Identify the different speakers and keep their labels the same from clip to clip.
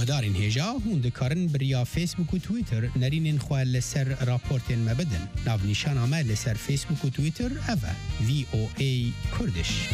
Speaker 1: آگهدارین هجا هون دکارن بریا فیسبوک و تویتر نرینین خواه لسر راپورتین مبدن ناو نیشان آمه لسر فیسبوک و تویتر اوه VOA کردش.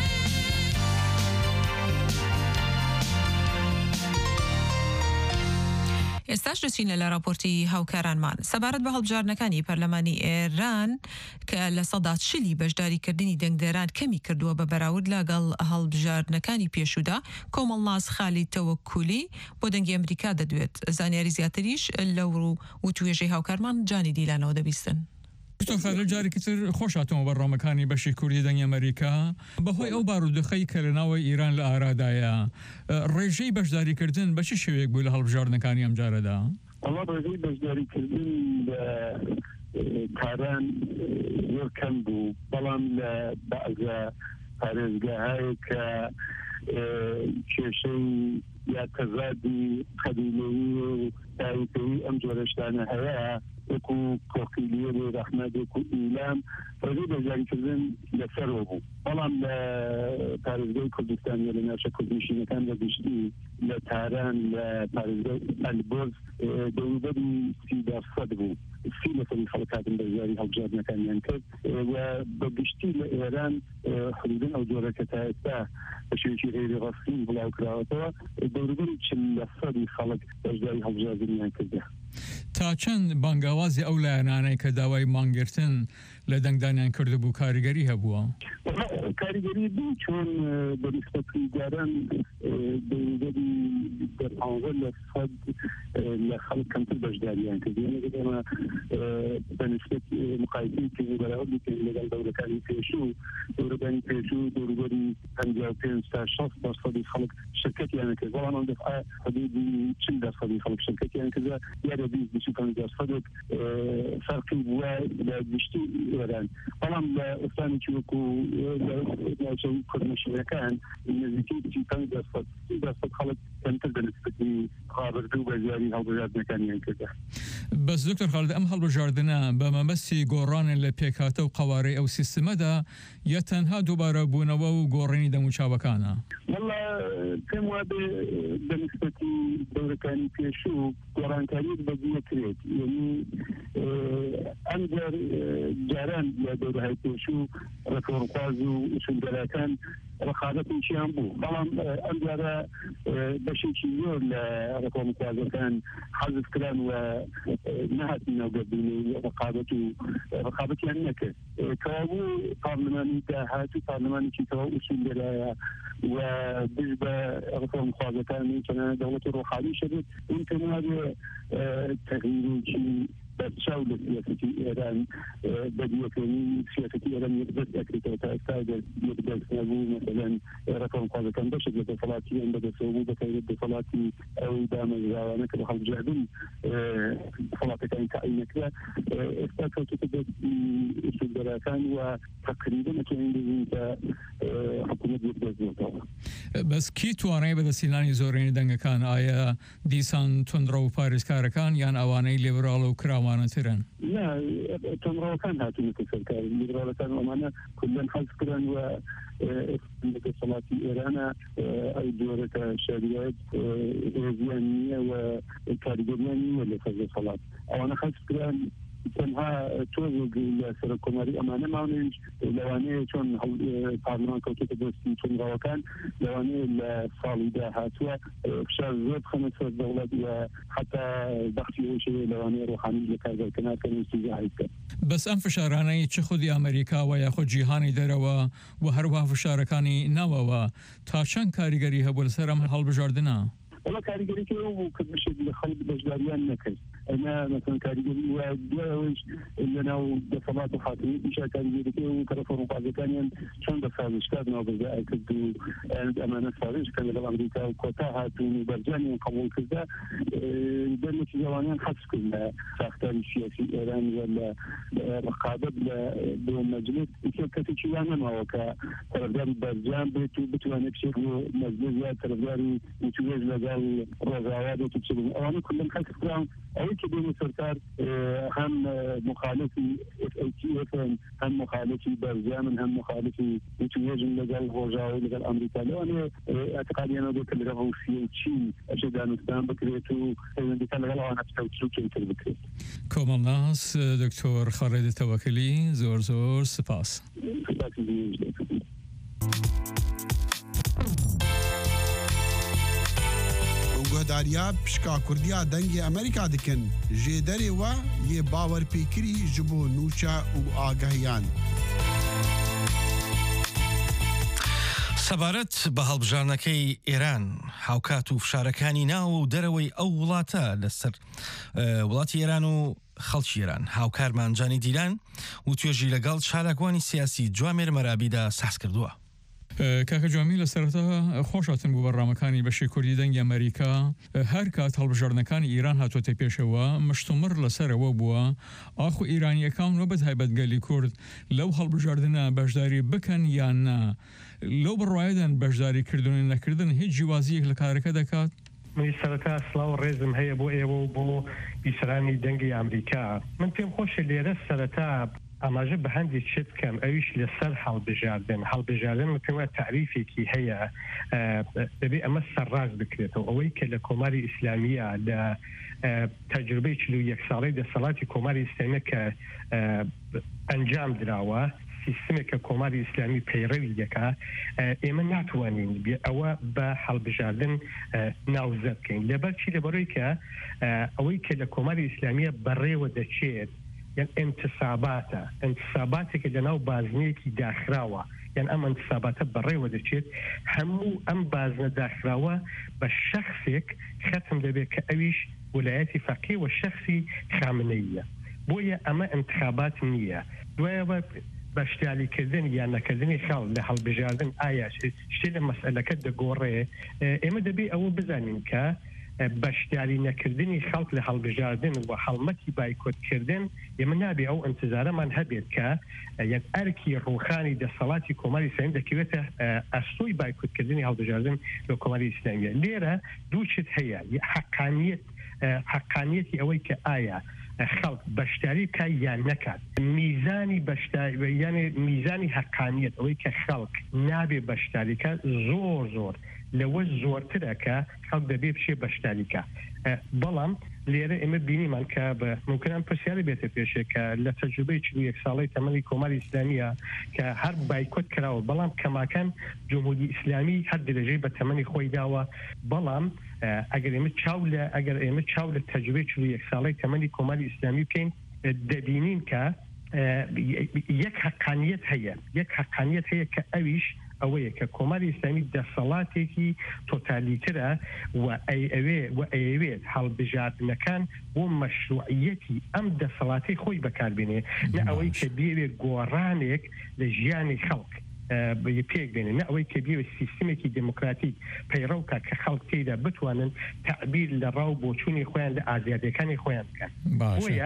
Speaker 2: ئێستاش دەچینە لە راپۆرتی هاوکارانمان. سەبارەت بە هەڵبژارنەکانی پەرلەمانی ئێران کە لە سەدا 40 بەشداریکردنی دەنگدەران کەمی کردووە بە بەراورد لەگەڵ هەڵبژارنەکانی پێشوودا، کۆمەڵناز خالی تەوەکولی بۆ دەنگی ئەمریکا دەدوێت. زانیاری زیاتریش لەو و توێژەی هاوکارمان جانی دیلانەوە دەبیستن.
Speaker 3: خەلە جارێکی تر خۆشاتەوە بەڕامەکانی بەشی کوردی دەنگی ئەمریکا بەهۆی ئەو بارودۆخەی کە لەناوی ئیران لە ئارادایە ڕێژەی بەشداریکردن بە چ شێوەیەک بوو لە هەڵبژاردنەکانی ئەم جارەدا؟
Speaker 4: ئەڵا ڕێژەی بەشداریکردن لە کاران زۆر کەم بوو، بەڵام لە بەعزە پارێزگاهایی کە کێشەی یا تەزادی قەبیلەیی و داویتەیی ئەم جۆرەشتانە هەیە وەکو کۆقیلیە و ڕەحمەدێک و ئیلام ڕێژەی بەشداریکردن لەسەرەوە بوو، بەڵام لە پارێزگای کوردستان یا لە ناوچە کوردنشینەکان بە گشتی لە تاران لە پارێزگای ئەلبۆرز دەوروبەری 30% بوو. 30% خەڵک هاتن بەشداری هەڵبژاردنەکانیان کرد و بە گشتی لە ئێران حدوداً ئەو جۆرە کە تا ئێستا بە شێوەیەکی غێری ڕەسمی بڵاوکراوەتەوە دەوروبەری 40% خەڵک بەشداری هەڵبژاردنیان کردە.
Speaker 3: تا چەند بانگاوازی ئەو لایەنانەی کە داوای مانگرتن لە دەنگدانیان کرده بوو کاریگەری هەبووە؟
Speaker 4: کاریگەری بوو چۆن بە نسبەتی جاران دەوروبەری دەرپانزە لە سەد لە خەڵک کەمتر بەشداریان کرد. ئێمە بە نسبەت مقایسەیەکی بەراورد بکەین لەگەڵ دەورەکانی پێشوو، دەورەکانی پێشوو دەوروبەری 55 تا 60% خەڵک شرکەتیان کرد، بەڵام ئەم دەفعە حدودی 40% خەڵک شرکەتیان کردە، یارە 20-25% فەرقی بووە لە گشتی ئێران. بەڵام لە ئۆستانێکی وەکو ناوچەی کوردنشینەکان نزیکەی 50% خەڵک کەمتر بە نسبەتی ڕابردوو بەشداری هەڵبژاردنەکانیان کردە.
Speaker 3: بەس دکتۆر خالد ئەم هەڵبژاردنە بە مەبەستی گۆڕانن لە پێکهاتە و قەوارەی ئەو سیستەمەدا یا تەنها دووبارە بوونەوە و گۆڕینی دەموچاوەکانە؟
Speaker 4: والله پێم وابێ بە نسبەتی دەورەکانی پێشوو گۆڕانکاریت بەجێ کرێت، یعنی ئەم جاران لە دەورەهای پێشوو ڕێکەوەڕخواز و ئوسولگەرەکان ڕەقابەتێکیان بوو، بەڵام ئەم جارە بەشێکی زۆر لە ڕێکەوەڕخوازەکان حەزف کران و نهاتن ناوگەردونی ڕەقابەتیان نەکرد. کەوابوو پارلەمانی داهات و پارلەمانێکی تەواو ئوسولگەرایە و دژ بە ڕێکەوەڕخوازەکانی چەنانە دەوڵەتی ڕۆحانی شەبێت ئینتەنابێ تەغییرێکی بەرچاو لە سیاسەتی ئێران بەدیەکەنی سیاسەتی ئێران یەکدەست دەکرێتەوە تا ئێستا یەکدەست نەبوو. مەسەلەن ڕێکەوەڕخوازەکان بەشێک لە دەسەڵاتیان بەدەستەوە بوو بەتایبەت دەسەڵاتی ئەوەی دامەزراوانە کە بە هەڵبژاردن دەسەڵاتەکانی تعیین نەکرا ئێستا کەوتوتە دەستی ئوسولگەرەکان و تەقریباً ئەتوانین بگوین کە حکوومەت یەکدەست بێتەوە.
Speaker 3: بەس کی توانای بەدەستهێنانی زۆرینەی دەنگەکان؟ ئایا دیسان توندڕە و پارێزکارەکان یان ئەوانەی لێبراڵە و کراوانەترن؟
Speaker 4: نا تۆمڕەوەکان هاتوونەتە سەرکار، لیبراڵەکان ئەمانە کولەن حەز کران و دەسەڵاتی ئێرانە ئەو جۆرەکە شەریعەت هێزیان نییە و کاریگەریان نییە لەسەر دەسەڵات، ئەوانە حەز کران تەنها تۆزێک لە سەرۆکۆماری ئەمانە ماونێنج لەوانەیە چۆن پارلەمان کەوتوتە دەستی تۆمڕەوەکان لەوانەیە لە ساڵی داهاتووە فشار زۆر بخەنە سەر دەوڵەت و حتا بەختی ئەو شەوەیە لەوانەیە ڕۆحانی لە کارگەرکەنارکەن و استیزاهای بکەن.
Speaker 3: بەس ئەم فشارانەی چ خودی ئەمریکاوە یاخود جیهانی دەرەوە و هەروەها فشارەکانی ناوەوە تا چەند کاریگەری هەبوو لەسەر ئەم هەڵبژاردنە؟
Speaker 4: وڵا کاریگەریکە ئەو بوو کە بشێت لە خەڵک بەشداریان نەکرد. ئەنا مەسەڵەن کاریگەری وایە دوایەوەش لەناو دەسەڵات و حاکمیەتیشا کاریگەریەکە و کە ڕێکەوەڕخوازەکانیان چۆن بە سازشکار ناوبەرزای کرد و ئەمانە سازشکە لەگەڵ ئەمریکا و کۆتا هاتوون و بەرجانیان قبوڵ کردە دەرنەتیجەوانیان حەبس کرد لە ساختاری سیاسی ئێران و لە ڕقابەت لە بۆ مەجلس کەسێکی وان نەماوە کە تەرەفداری بەرجان بێت و بتوانێت بچێت بۆ مەجلس یا تەرەفداری توێژ لەگەڵ ڕۆژاوا بێت و بچێت. ئەوانە کولەن حەز کران أي كده سركار هم مخالفي FATF هم مخالفي برجام هم مخالفي يتوجه لقال هوجاوي لقال أمريكا لأنه اعتقادي أنا ذكر لقال روسيا وتشين أشد أنستان بكريتو أمريكا لقال أنا بتوجه كيتر بكريت.
Speaker 3: كومل ناس دكتور خالد توکلی زور سپاس.
Speaker 5: گهداریا پشکا کردیا دنگ امریکا دکن جدری و یه باور پیکری جبو نوچا و آگاهیان
Speaker 6: سەبارەت بە هەڵبژارنەکەی ئێران هاوکات و فشارەکانی ناو و دەرەوەی ئەو وڵاتە لەسەر وڵاتی ئێران و خەڵکی ئێران هاوکارمان جانی دیلان و توێژی لەگەڵ چالاکوانی سیاسی جوامێر مەرابیدا ساس کردووە.
Speaker 3: کاکە جوامی لە سەرەتا خۆشاتن بوو بەڕامەکانی بەشی کوردی دەنگی ئەمریکا هەر کات هەڵبژاردنەکانی ئیران هاتوۆتە پێشەوە مشتومڕ لەسەرەوە بووە ئاخو ئیرانیەکان وە بەتایبەت گەلی کورد لەو هەڵبژاردنە بەشداری بکەن یان نا لەو بڕوایەدان بەشداری کردن نەکردن هیچ جیوازیەک لە کارەکە دەکات؟
Speaker 7: من سەرەتا سڵاو ڕێزم هەیە بۆ ئێوە و بۆ بیسەرانی دەنگی ئەمریکا من پێم خۆشە لێرە سەرەتا ئاماژە بە هەندێک شت بکەم ئەویش لەسەر هەڵبژاردن پێوە تعریفێکی هەیە دەبێ ئەمە سەرڕاست بکرێتەوە ئەوەی کە لە کۆماری ئیسلامیە لە تەجروبەی 41 ساڵەی دەسەڵاتی کۆماری ئیسلامیە کە ئەنجام دراوە سیستمێکە کۆماری ئیسلامی پەیڕەوی دەکا ئێمە ناتوانین ئەوە بە هەڵبژاردن ناوزە بکەین لەبەرچی لەبەرەوەی کە ئەوەی کە لە کۆماری ئیسلامیە بەڕێوە دەچێت یان انتصاباتێکە لەناو بازنەیەکی داخراوە یان ئەم انتصاباتە بەڕێوە دەچێت هەموو ئەم بازنە داخراوە بە شەخصێک ختم دەبێت کە ئەویش ویلایەتی فەقیه و شەخصی خامنەییە بۆیە ئەمە انتخابات نییە دوایەوە بەشداریکردن یان نەکردنی خەڵ لە هەڵبژاردن ئایا شتێ لە مەسئلەکە دەگۆڕێ ئێمە دەبێت ئەوە بزانین کە بەشداری نەکردنی خەڵک لە هەڵبژاردن و هەڵمەتی بایکۆتکردن ئێمە نابێ ئەو ئەنتزارەمان هەبێت کە یەک ئەرکی ڕوخانی دەسەڵاتی کۆماری ئیسلامی دەکەوێتە ئەستۆی بایکۆتکردنی هەڵبژاردن لە کۆماری ئیسلامیە لێرە دوو شت هەیە حەقانیەتی ئەوەی کە ئایا خەڵک بەشداری بکە یان نەکات میزانی بەشداری یعنی میزانی حەقانیەت ئەوەی کە خەڵک نابێ بەشداریکە زۆر لەوە زۆرترە کە خەڵک دەبێ بشێ بەشداریکە بەڵام لێرە ئێمە بینیمان کە بە ممکنان پرسیاری بێتە پێشێ کە لە تەجروبەی 41 ساڵەی تەمەنی کۆماری ئیسلامیە کە هەر بایکۆت کراوە بەڵام کەماکان جمهوری ئیسلامی هەر درێژەی بە تەمەنی خۆی داوە بەڵام ئەگەر ئێمە چاو لە تەجروبەی 41 ساڵەی تەمەنی کۆماری ئیسلامی بکەین دەبینین کە یەک حەقانیەت هەیە کە ئەویش ئەوەیە کە کۆماری ئیسلامی دەسەڵاتێکی تۆتالیترە و ئەیەوێت هەڵبژاردنەکان بۆ مەشروعیەتی ئەم دەسەڵاتی خۆی بەکاربێنێ نە ئەوەی کە بێوێت گۆڕانێک لە ژیانی خەڵک پێک بێنێ نە ئەوەی کە بێوێت سیستمێکی دموکراتیک پەیڕەوکە کە خەڵک تێدا بتوانن تعبیر لە ڕاو بۆچوونی خۆیان لە ئازادیەکانی خۆیان بکەن بۆیە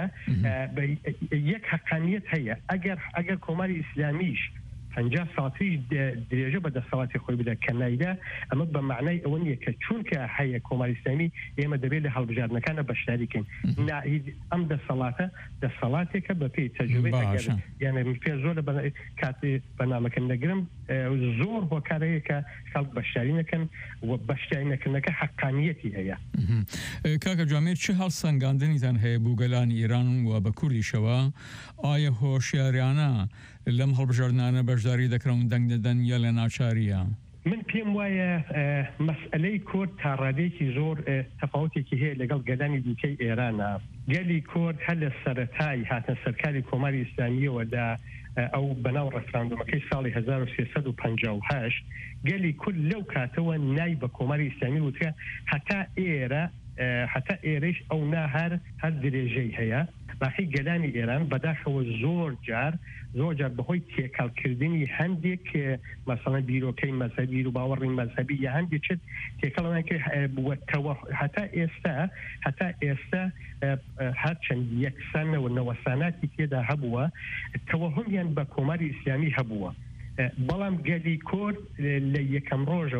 Speaker 7: یەک حەقانیەت هەیە ئەگەر کۆماری ئیسلامیش 50 ساڵی درێژە بە دەسەڵاتی خۆی بدە کە نایدا ئەمە بە معنای ئەوە نییە کە چونکە هەیە کۆماری ئیسلامی ئێمە دەبێت لە هەڵبژاردنەکانە بەشداریکەین ئەم دەسەڵاتێکە بە پێی تەجروبەی یانە پێ زۆر کاتی بەنامەکە نەگرم زۆر هۆکارەیە کە خەڵک بەشداری نەکەن و بەشداری نەکردنەکە حەقانیەتی هەیە.
Speaker 3: کاکە جوامێر چه هەڵسەنگاندنیتان هەیە بۆ گەلانی ئێران و بە کوردیشەوە ئایا هۆشیاریانە لەم هەڵبژاردنانە بەشداری دەکرەون دەنگ دەدەن یا لە ناچاریە؟
Speaker 7: من پێم وایە مەسئلەی کورد تا ڕادێکی زۆر تەفاوتێکی هەیە لەگەڵ گەلانی دیکەی ئێرانە گەلی کورد هەر لە سەرەتای هاتن سەرکاری کۆماری ئیسلامیەوە دا ئەو بەناو ڕەفراندۆمەکەی ساڵی 1358 گەلی کورد لەو کاتەوە نای بە کۆماری ئیسلامی وتکە هەتا ئێرەش ئەو هەر درێژەی هەیە باقی گەلانی ئێران بەداخەوە زۆر جار بەهۆی تێکەڵکردنی هەندێک مەسەڵەن بیرۆکەی مەذهبی و باوەڕی مەذهبی یا هەندێک چت تێکەڵیان کرد هەتا ئێستا هەرچەند یەکسانەوە نەوەساناتی تێدا هەبووە تەوەهمیان بە کۆماری ئیسلامی هەبووە بەڵام گەلی کورد لە یەکەم ڕۆژەوە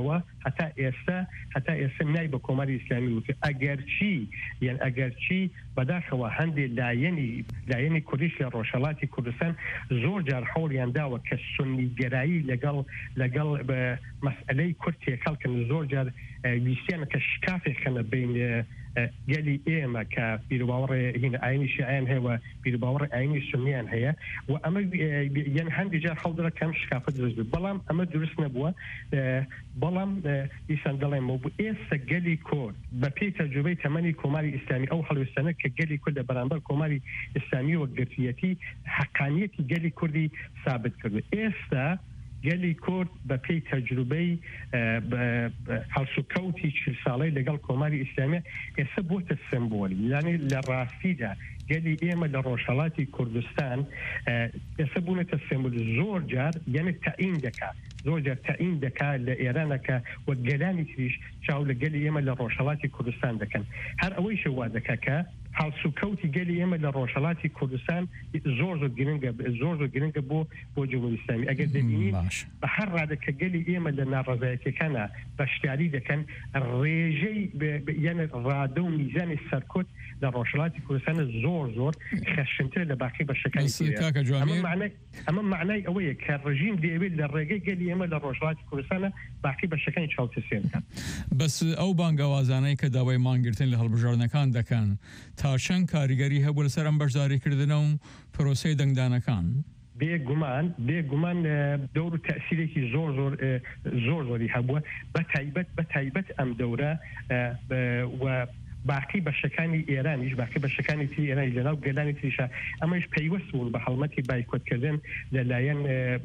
Speaker 7: هەتا ئێستا نای بە کۆماری ئیسلامی وتە ئەگەرچی بەداخەوە هەندێک لایەنی کوردیش لە ڕۆژهەڵاتی کوردستان زۆر جار هەوڵیان داوە کە سونیگەرایی لەگەڵ مەسئلەی کورد تێکەڵکن زۆر جار ویستیانە کە شکافێک خەنە بین گەلی ئێمە کە بیرباوەڕێ هینە ئاینی شیعیان هەیە و بیرباوەڕێ ئاینی سونیان هەیە و ئەمە یان هەندێک جار هەڵدرا کەم شکافە دروست بێت بەڵام ئەمە دروست نەبووە بەڵام دیسان دەڵێمەوە بوو ئێستا گەلی کورد بە پێی تەجروبەی تەمەنی کۆماری ئیسلامی ئەو هەڵوێستانە کە گەلی کورد لە بەرامبەر کۆماری ئیسلامی وەکگرتویەتی حەقانیەتی گەلی کوردی ثابت کردو ئێستا گەلی کورد بە پێی تەجروبەی هەڵسوکەوتی 40 ساڵەی لەگەڵ کۆماری ئیسلامیە ئێستا بۆتە سمبۆلی یعنی لە ڕاستیدا گەلی ئێمە لە ڕۆژهەڵاتی کوردستان ئێستا بوونێتە سمبۆلی زۆر جار یعنی تەعین دەکات زۆر جار تەعین دەکات لە ئێرانەکە و گەلانی تریش چاو لە گەلی ئێمە لە ڕۆژهەڵاتی کوردستان دەکەن هەر ئەوەی شەوا دەکات کە هەڵسوکەوتی گەلی ئێمە لە ڕۆژهەڵاتی کوردستان زۆر گرنگە بۆ جمهوری ئیسلامی ئەگەر دەبینین بە هەر ڕادەکە گەلی ئێمە لە ناڕەزایەتیەکانە بەشداری دەکەن ڕێژەی یعنی ڕادە و میزانی سەرکوت لە ڕۆژهەڵاتی کوردستان زۆر خەشنتر لە باقی بەشەکانی ئەمە معنای ئەوەیە کە ڕژیم دەیەوێت لە ڕێگەی گەلی ئێمە لە ڕۆژهەڵاتی کوردستانە باقی بەشەکانی چاوتەسێ بکات
Speaker 3: بەس ئەو بانگەوازانەی کە داوای مانگرتن لە هەڵبژاردنەکان دەکەن تا چەند کاریگەری هەبوو لەسەر ئەم بەشداریکردنە و پرۆسەی دەنگدانەکان
Speaker 7: بێگومان دەور و تەسیرێکی زۆری هەبووە بە تایبەت ئەم دەورە و باقی بەشەکانی ئێرانیش باقی بەشەکانی تی ئێرانی لەناو گەلانی تریشە ئەمەش پەیوەست بوو بە هەڵمەتی بایکۆتکردن لەلایەن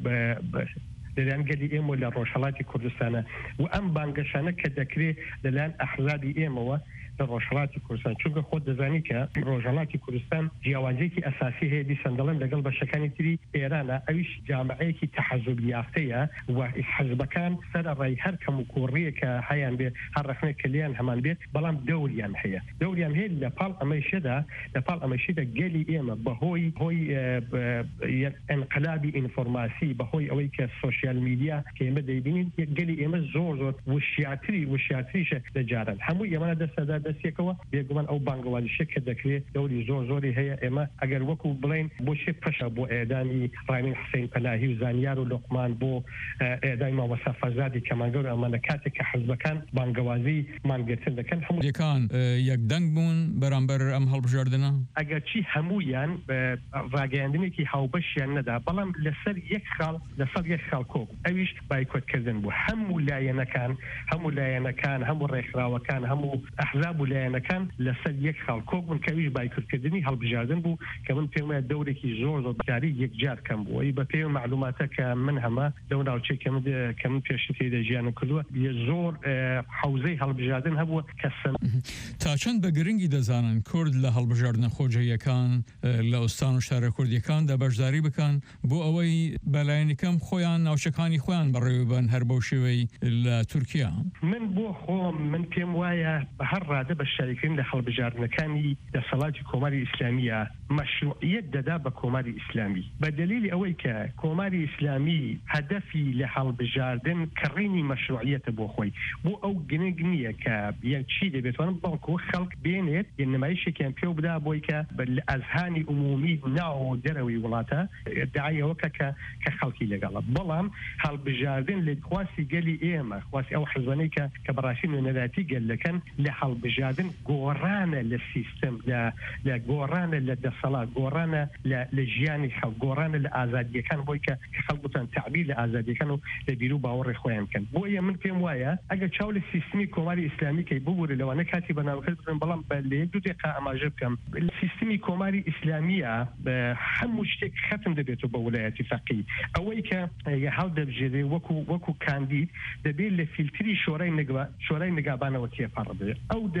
Speaker 7: گەلی ئێمە لە ڕۆژهەڵاتی کوردستانە و ئەم بانگەشانە کە دەکرێت لەلایەن ئەحزابی ئێمەوە لە ڕۆژهەڵاتی کوردستان چونکە خۆت دەزانی کە ڕۆژهەڵاتی کوردستان جیاوازێکی ئەساسی هەیە دیسان دەڵێن لەگەڵ بەشەکانی تری ئێرانە ئەویش جامعەیەکی تەحەزوب یافتەیە و حەزبەکان سەرڕای هەر کەم و کوڕیە کە هەیان بێت هەر ڕخنێک کلیان هەمان بێت بەڵام دەوریان هەیە لە پاڵ ئەمەشیدا گەلی ئێمە بەهۆی ئەنقلابی ئینفۆرماسی بەهۆی ئەوەی کە سۆشیال میدیا کە ئێمە دەیبینین گەلی ئێمە زۆر وشیاتریشە لە جاران هەموو ئێمە دەستەدا دەستێکەوە بێگومان ئەو بانگەوازیشە کە دەکرێت دەوری زۆری هەیە ئێمە ئەگەر وەکو بڵین بۆ پەشە بۆ ئێدانی ڕامین حسین پەناهی و زانیار و لوقمان بۆ ئێدای مامۆستا فەرزادی کەمانگەور ئەمانە کاتێک کە حەزبەکان بانگەوازی مانگرتن دەکەن هەموویەکان
Speaker 3: یەکدەنگ بوون بەرامبەر ئەم هەڵبژاردنە
Speaker 7: ئەگەرچی هەموویان ڕاگەیاندنێکی هاوبەشیان نەدا بەڵام لەسەر یەک خاڵ کۆ ئەویش بایکۆتکردن بوو هەموو لایەنەکان هەموو ڕێکخراوەکان هەموو ئەحزاب و لایەنەکان لەسەر یەک خاڵ کۆ بوون کەویش بایکردنی هەڵبژاردن بوو کە من پێم وایە دەورێکی زۆر بەکاری یەکجار کەم بوو بە پێی معلوماتە کە من هەمە لەو ناوچەی کە من پێشتر تێدا ژیانم کردووە زۆر حوزەی هەڵبژاردن هەبووە کە
Speaker 3: تا چەند بە گرنگی دەزانن کورد لە هەڵبژاردنە خۆجەیەکان لە ئوستان و شارە کوردیەکاندا بەشداری بکەن بۆ ئەوەی بەلایەنەکەم خۆیان ناوچەکانی خۆیان بەڕێوەبن هەر بەو شێوەی لە تورکیا
Speaker 7: من بۆ خۆم من پێم وایە بە هەر ڕادە بە شاریکردن لە هەڵبژاردنەکانی دەسەڵاتی کۆماری ئیسلامیە مەشروعیەت دەدا بە کۆماری ئیسلامی بە دلیلی ئەوەی کە کۆماری ئیسلامی هەدەفی لە هەڵبژاردن کڕینی مەشروعیەتە بۆ خۆی بۆ ئەو گرنگ نییە کە یان چی دەبێتوانم بەڵکو خەڵک بێنێت یان نمایشێکیان پێ بدا بۆی کە لە ئەزهانی عمومی ناو دەرەوەی وڵاتە داعیەوەکە کە خەڵکی لەگەڵە بەڵام هەڵبژاردن لە خواستی گەلی ئێمە خواستی ئەو حەزبانەی کە بەڕاستی نوێنەراتی گەلەکەن لە هەڵبژاردن گۆڕانە لە سیستم لە گۆڕانە لە دەسەڵات گۆڕانە لە ژیانی خەڵک گۆڕانە لە ئازادیەکان بۆی کە خەڵکوتان تعبیر لە ئازادیەکان و لە بیر و باوەڕی خۆیان بکەن بۆیە من پێم وایە ئەگەر چاو لە سیستمی کۆماری ئیسلامی کەی ببوورە لەوانە کاتی بەناوەکەت بن بەڵام لە یەک دوو دقیقە ئاماژە بکەم سیستمی کۆماری ئیسلامیە هەموو شتێک ختم دەبێتەوە بە ویلایەتی فەقیه ئەوەی کە هەڵ دەبژێرێ وەکو کاندید دەبێت لە فیلتری شۆرای نگابانەوە تێپەڕ بێت ئەو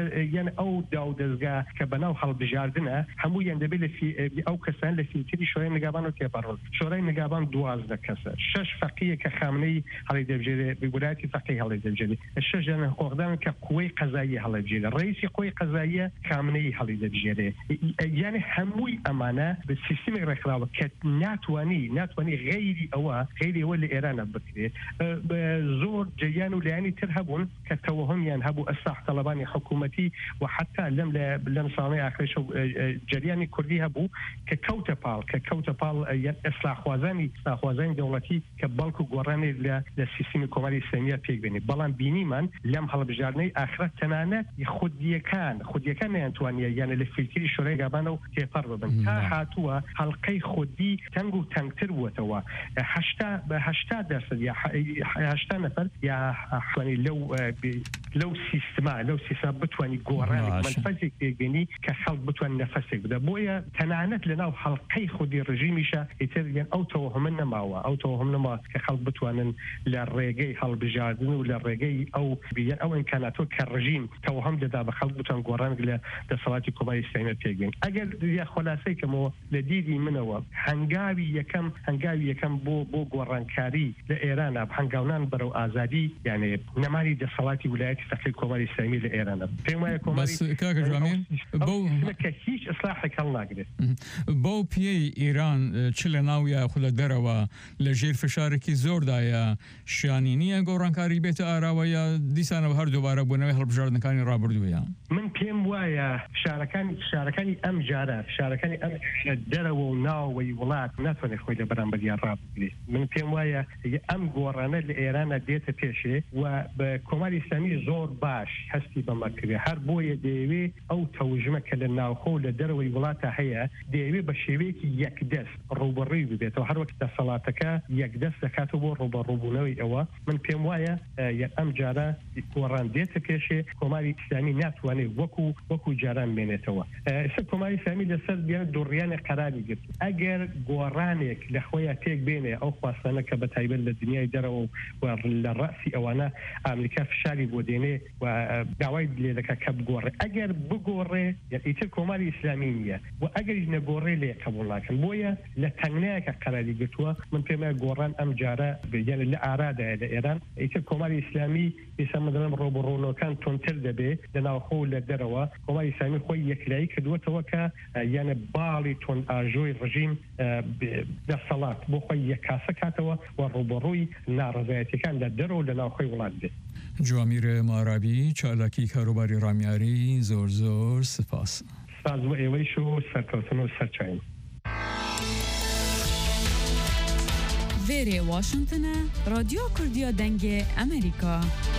Speaker 7: یعنی ئەو داو دەستگا کە بەناو هەڵبژاردنە هەموویان دەبێت ئەو کەسان لە فیلتری شۆرای نگابان و تێپەڕۆن. شۆرای نگابان 12 کەسە، 6 فەقیە کە خامنەی هەڵی دەبژێرێت ویلایەتی فەقی هەڵی دەبژێرێت، 6 خۆغدان کە قوەی قەزایی هەڵی دەبژێرێت، ڕئیسی قوەی قەزاییە خامنەی هەڵی دەبژێرێت. یعنی هەمووی ئەمانە بە سیستمی ڕێکخراوە کە ناتوانی غیری ئەوە لە ئێرانە بکرێت. زۆر جریان و لایانی تر هەبوون کە تەوەهمیان هەبوو ئەساح تەڵەبانی حکوومەتی و حتا لەم ساڵەی ئاخرش جریانی کوردی هەبوو کە کەوتە پاڵ ئەسلاحوازانی دەوڵەتی کە بەڵکو گۆڕانی لە سیستمی کۆماری ئیسلامیە پێکبێنێت. بەڵام بینیمان لەم هەڵبژاردنەی ئاخرەت تەنانەت خودیەکان نەیانتوانیە یانە لە فیلتری شۆرای نگابانە و تێپەڕ ببن تا هاتووە هەڵقەی خودی تەنگ و تەنگتر بووەتەوە. 80% نەفەر یا حوانی لەو سیستما بتوانی گۆڕانی منفەزێک پێکبێنی کە خەڵک بتوان نەفەسێک بدە. بۆیە تەنانەت لەناو هەڵقەی خودی ڕژیمیشە ئیتر ئەو تەوەهم نەما کە خەڵک بتوانن لە ڕێگەی هەڵبژاردن و لە ڕێگەی ئەو ئیمکاناتۆ کە ڕژیم تەوەهم دەدا بە خەڵک بتوان گۆڕان لە دەسەڵاتی کۆماری ئیسلامی پێکبێن. ئەگەر یا خۆلاسەی کەمەوە لە دیدی منەوە هەنگاوی یەکەم بۆ گۆڕانکاری لە ئێرانە هەنگاونان بەرەو ئازادی یعنی نەمانی دەسەڵاتی ویلایەتی فەقیهی کۆماری ئیسلامی لە ئێرانە. پێم وایە کۆماری کە هیچ ئیسلاحێک هەڵ ناگرێت.
Speaker 3: بۆ پێی ئیران چ لە ناویە خو لە دەرەوە لە ژێر فشارێکی زۆردایە شیانی نییە گۆڕانکاری بێتە ئاراوە یا دیسانەوە هەر دووبارە بوونەوەی هەڵبژاردنەکانی ڕابردوویە.
Speaker 7: من پێم وایە فشارەکانی ئەم جارە فشارەکانی ئەم دەرەوە و ناوەی وڵات ناتوانێت خۆی لە بەرامبەریان ڕابگرێت. من پێم وایە ئەم گۆڕانە لە ئێرانە دێتە پێشێ و بە کۆماری ئیسلامی زۆر باش هەستی بەمەکردێ هەر بۆیە دەیەوێت ئەو تەوژمە کە لە ناوخۆ لە دەرەوەی وڵاتە هەیە دەیەوێت بە شێوەیەکی یەکدەست ڕوبەڕووی ببێتەوە هەر وەک دەسەڵاتەکە یەکدەست دەکاتەوە بۆ ڕوبەڕووبوونەوەی ئەوە. من پێم وایە ئەم جارە گۆڕان دێتە پێشێ کۆماری ئیسلامی ناتوانێت وەکو جاران بێنێتەوە. کۆماری ئیسلامی لەسەر دوڕیانە قەراری گرت. ئەگەر گۆڕانێک لە خۆیان تێک بێنێ ئەو خواستانە کە بە تایبەت لە دنیای دەرەوە و لە ڕاسی ئەوانە ئەمریکا فشاری بۆ دێنێ و داوای لێ دەکات کە بگۆڕێ. ئەگەر بگۆڕێ ئیتر کۆماری ئیسلامی نییە و ئەگەریش نەگۆڕێ لێ قبوڵ ناکەن. بۆیە لە تەنگنایەکە قەراری گرتووە. من پێم وایە گۆڕان ئەم جارە یعنی لە ئارادایە لە ئێران ئیتر کۆماری ئیسلامی ئێستا ڕۆبڕۆنەکان تۆنتر دەبێ لە ناوخۆ و لە دەرەوە. کۆماری ئیسلامی خۆی یەکلایی کردووەتەوە کە یعنی باڵی تۆن ئاژۆی ڕژیم دەسەڵات بۆ خۆی یەکاسە کاتەوە و ڕوبەڕووی ناڕەزایەتیەکان لە دەرەوە لە ناوخۆی وڵات بێت.
Speaker 3: جوامیر مارابی چالاکی کاروباری ڕامیاری زۆر سپاس.
Speaker 7: سپاس بۆ ئێوەیش و سەرکەوتن و سەرچاین.
Speaker 8: وێرێ واشنگتنە رادیۆ کوردیا دەنگێ ئەمریکا.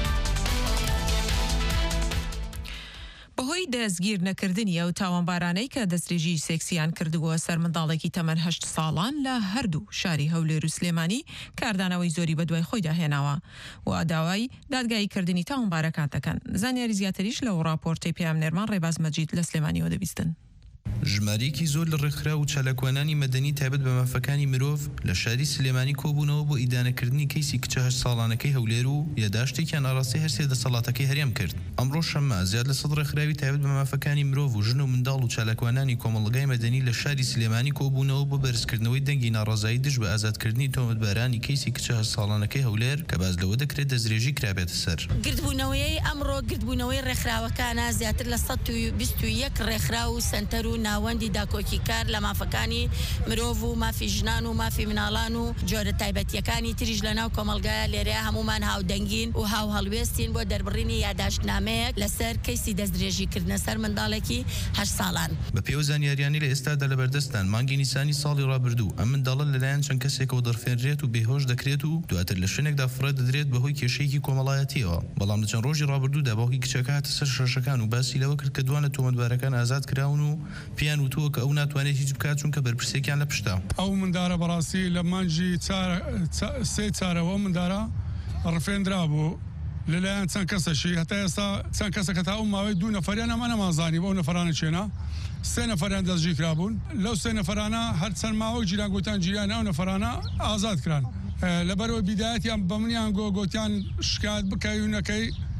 Speaker 2: بەهۆی دەستگیر نەکردنی ئەو تاوانبارانەی کە دەستێژی سێکسیان کردووە سەر منداڵێکی تەمەن 8 ساڵان لە هەردوو شاری هەولێر و سلێمانی کاردانەوەی زۆری بەدوای خۆی داهێناوە و داوای دادگایی کردنی تاوانبارەکان دەکەن. زانیاری زیاتریش لەو راپۆرتەی پێام نێرمان ڕێباز مەجید لە سلێمانیەوە دەبیستن.
Speaker 9: ژمارەیەکی زۆر لە ڕێکخرا و چالاکوانانی مەدەنی تایبەت بە مافەکانی مرۆڤ لە شاری سلێمانی کۆبوونەوە بۆ ئیدانەکردنی کەیسی کچە 8 ساڵانەکەی هەولێر و یاداشتێکیان ئاڕاستی هەرسێ دەسەڵاتەکەی هەرێم کرد. ئەمڕۆ شەممە زیاد لە 100 ڕێکخراوی تایبەت بە مافەکانی مرۆڤ و ژن و منداڵ و چالاکوانانی کۆمەڵگای مەدەنی لە شاری سلێمانی کۆبوونەوە بۆ بەرزکردنەوەی دەنگی ناڕازایی دژ بە ئازادکردنی تۆمەتبارانی کەیسی کچە 8 ساڵانەکەی هەولێر کە باز لەوە دەکرێت دەستدرێژی کرابێتە سەر.
Speaker 10: گردبوونەوەی ڕێکخراوەکانە زیاتر لە 121 ڕێکخرا و سنتەر و ناوەندی داکۆکی کار لە مافەکانی مرۆڤ و مافی ژنان و مافی مناڵان و جۆرە تایبەتیەکانی تریش لەناو کۆمەڵگایە لێرەیە هەمومان هاودەنگین و هاو هەڵوێستین بۆ دەربڕینی یاداشتنامەیەک لەسەر کەیسی دەستدرێژیکردنە سەر منداڵێکی 8 ساڵان.
Speaker 9: بە پێو زانیاریانی لە ئێستادا لە بەردەستان مانگی نیسانی ساڵی ڕابردوو ئەم منداڵە لەلایەن چەند کەسێکەوە دەرفێنرێت و بێهۆش دەکرێت و دواتر لە شوێنێکدا فڕێ دەدرێت بەهۆی کێشەیەکی کۆمەڵایەتیەوە. بەڵام لە چەند ڕۆژی ڕابردوودا باوکی کچەکە هاتە سەر شەشەکان و باسی لەوە کرد کە دوانە تۆمەتبارەکان ئازاد کراون و پیان وتووە کە ئەو ناتوانێت هیچ بکات چونکە بەرپرسێکیان لە پشتە.
Speaker 11: ئەو مندارە بەڕاستی لە مانجی سێ چارەوە مندارە ڕفێنرا بوو لەلایەن چەند کەسەشی هەتا ئێستا چەند کەسە کە تا ئەو ماوەی 2 نەفەریان ئەمە نەمازانی بۆ ئەو نەفەرانە چێنە 3 نەفەریان دەستگیر کرابوون. لەو 3 نەفەرانە هەر چەند ماوەی جیران گوتیان جیرانە ئەو نەفەرانە ئازاد کران. لەبەرەوە بیدایەتیان بە منیان گوتیان شکایەت بکەی و نەکەی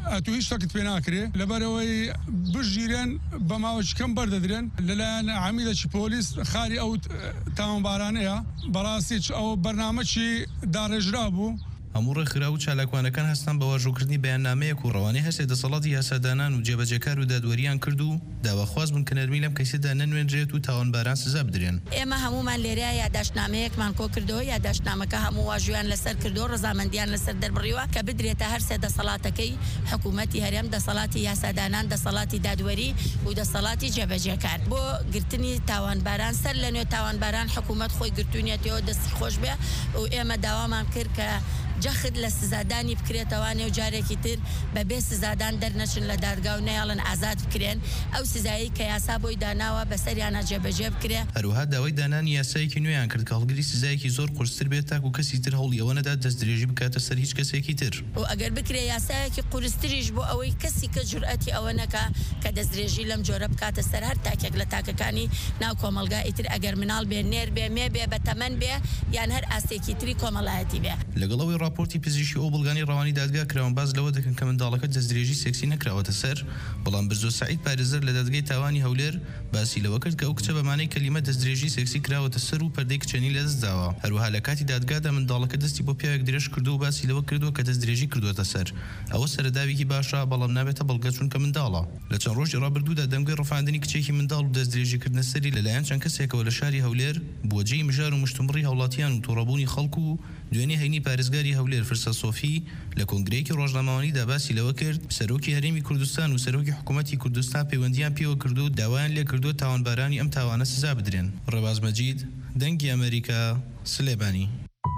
Speaker 11: ئەتو هیچ شتێکت پێ ناکرێ لەبەرەوەی بژگیرێن بە ماوەی کەم بەردەدرێن لەلایەن عەمیدێکی پۆلیس خاری ئەو تاوانبارانەیە بەڕاستی ئەو بەرنامەی داڕێژرا بوو
Speaker 9: هەموو ڕێکخرا و چالاکوانەکان هەستان بە واژۆکردنی بەیاننامەیەک و ڕەوانەی هەرسێ دەسەڵاتی یاسادانان و جێبەجێکار و دادوەریان کرد و داواخواز بوون کە نەرمی لەم کەیسەدا نەنوێنرێت و تاوانباران سزا بدرێن.
Speaker 10: ئێمە هەمومان لێرەیە یادداشتنامەیەکمان کۆ کردەوە یادداشتنامەکە هەموو واژویان لەسەر کردەوە ڕەزامەندیان لەسەر دەربڕیوە کە بدرێتە هەر سێ دەسەڵاتەکەی حکوومەتی هەرێم دەسەڵاتی یاسادانان دەسەڵاتی دادوەری و دەسەڵاتی جێبەجێکار بۆ گرتنی تاوانباران سەر لە نوێ تاوانباران حکوومەت خۆی گرتوونیەتەوە دەستی خۆش بێ و ئێمە داوامان کرد کە جەخت لە سزادانی بکرێتەوانێ و جارێکی تر بەبێ سزادان دەرنەچن لە دادگا و نەیاڵن ئازاد بکرێن ئەو سزایی کە یاسا بۆی داناوە بەسەریانە جێبەجێ بکرێ.
Speaker 9: هەروەها داوای دانانی یاسایەکی نوێیان کرد کە هەڵگری سزایەکی زۆر قورستر بێت تاکو کەسی تر هەوڵیەوە نەدا دەستدرێژی بکاتە سەر هیچ کەسێکی تر
Speaker 10: و ئەگەر بکرێ یاسایەکی قورستریش بۆ ئەوەی کەسی کە جورئەتی ئەوە نەکا کە دەستدرێژی لەم جۆرە بکاتە سەر هەر تاکێک لە تاکەکانی ناو کۆمەلگا ئیتر ئەگەر مناڵ بێ نێر بێ مێ بێ بە تەمەن بێ یان هەر ئاستێکی تری کۆمەڵایەتی بێ.
Speaker 9: لەگەڵەوەی راپۆرتی پزیشکی ئەو بڵگانی ڕەوانی دادگا کراون باز لەوە دەکەن کە منداڵەکە دەستدرێژی سێکسی نەکراوەتە سەر بەڵام برزۆ سعید پارێزەر لە دادگای تاوانی هەولێر باسی لەوە کرد کە ئەو کچە بەمانەی کەلیمە دەستدرێژی سێکسی کراوەتە سەر و پەردەی کچەنی لەدەستداوە. هەروەها لە کاتی دادگادا منداڵەکە دەستی بۆ پیاوێک درێژ کردو و باسی لەوە کردووە کە دەستدرێژی کردووەتە سەر ئەوە سەرداوێکی باشە بەڵام نابێتە بەڵگە چونکە منداڵە. لە چەند ڕۆژی ڕابردوودا دەمگای ڕەفاندنی کچێکی منداڵ و دەستدرێژیکردنە سەری لەلایەن چەند کەسێکەوە لە شاری هەولێر بۆجێی مژار و مشتومڕی هەوڵاتیان و تووڕەبوونی خەڵکو و دوێنێ هەینی پارێزگاری هەولێر فرسە سۆفی لە کۆنگرەیەکی ڕۆژنامەوانیدا باسی لەوە کرد سەرۆکی هەرێمی کوردستان و سەرۆکی حکوومەتی کوردستان پەیوەندیان پێوە کردو و داوایان لێ کردو تاوانبارانی ئەم تاوانە سزا بدرێن. ڕێباز مەجید دەنگی ئەمریکا سلێبانی.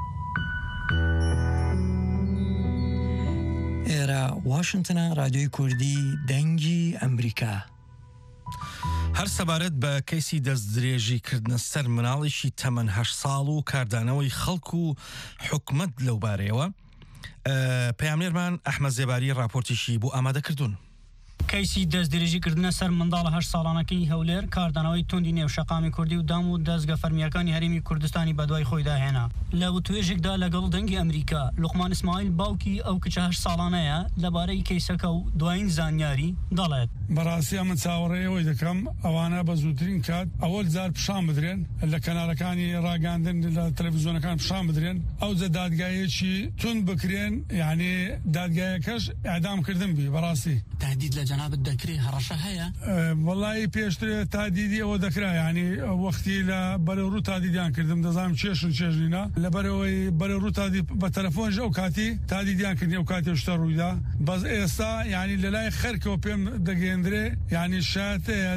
Speaker 12: ئێرە واشنگتنە رادیۆی کوردی دەنگی ئەمریکا.
Speaker 6: هەر سەبارەت بە کەیسی دەستدرێژیکردنە سەر مناڵێکی تەمەن 8 ساڵ و کاردانەوەی خەڵک و حکومەت لەو بارەیەوە پەیامێرمان ئەحمەد زێباری راپۆرتیشی بۆ ئامادەکردوون.
Speaker 13: کەیسی دەستدرێژیکردنە سەر منداڵە 8 ساڵانەکەی هەولێر کاردانەوەی توندی نێوشەقامی کوردی و دام و دەستگە فەرمیەکانی هەرێمی کوردستانی بەدوای خۆیدا هێنا. لە وتوێژێکدا لەگەڵ دەنگی ئەمریکا لوقمان ئیسماعیل باوکی ئەو کچە 8 ساڵانەیە لەبارەی کەیسەکە و دوایین زانیاری دەڵێت.
Speaker 11: بەڕاستی من چاوەڕێەوەی دەکەم ئەوانە بە زووترین کات ئەوەل جار پیشان بدرێن لە کەناڵەکانی ڕاگاندن لە تەلەڤیزیۆنەکان پیشان بدرێن ئەو جە دادگایەکی تون بکرێن یعنی دادگایەکەش ئەعدامکردن بی بەڕاستی.
Speaker 13: تهدید لە جەنابەت دەکرێت هەڕەشە هەیە؟
Speaker 11: وەڵی پێشترێ تادیدی ئەوە دەکرا ینی وەختی لە بەرە ڕوو تادیدیان کردم دەزانم چێشن چێژینە لە بەرەوەی بەرە ڕوو تادی بە تەلەفۆنش ئەو کاتی تادیدیان کردنی ئەو کاتی شتە ڕوویدا بەس ئێستا ینی لە لای خەرکەوە پێم دەگەێنرێ ینی شاتەیە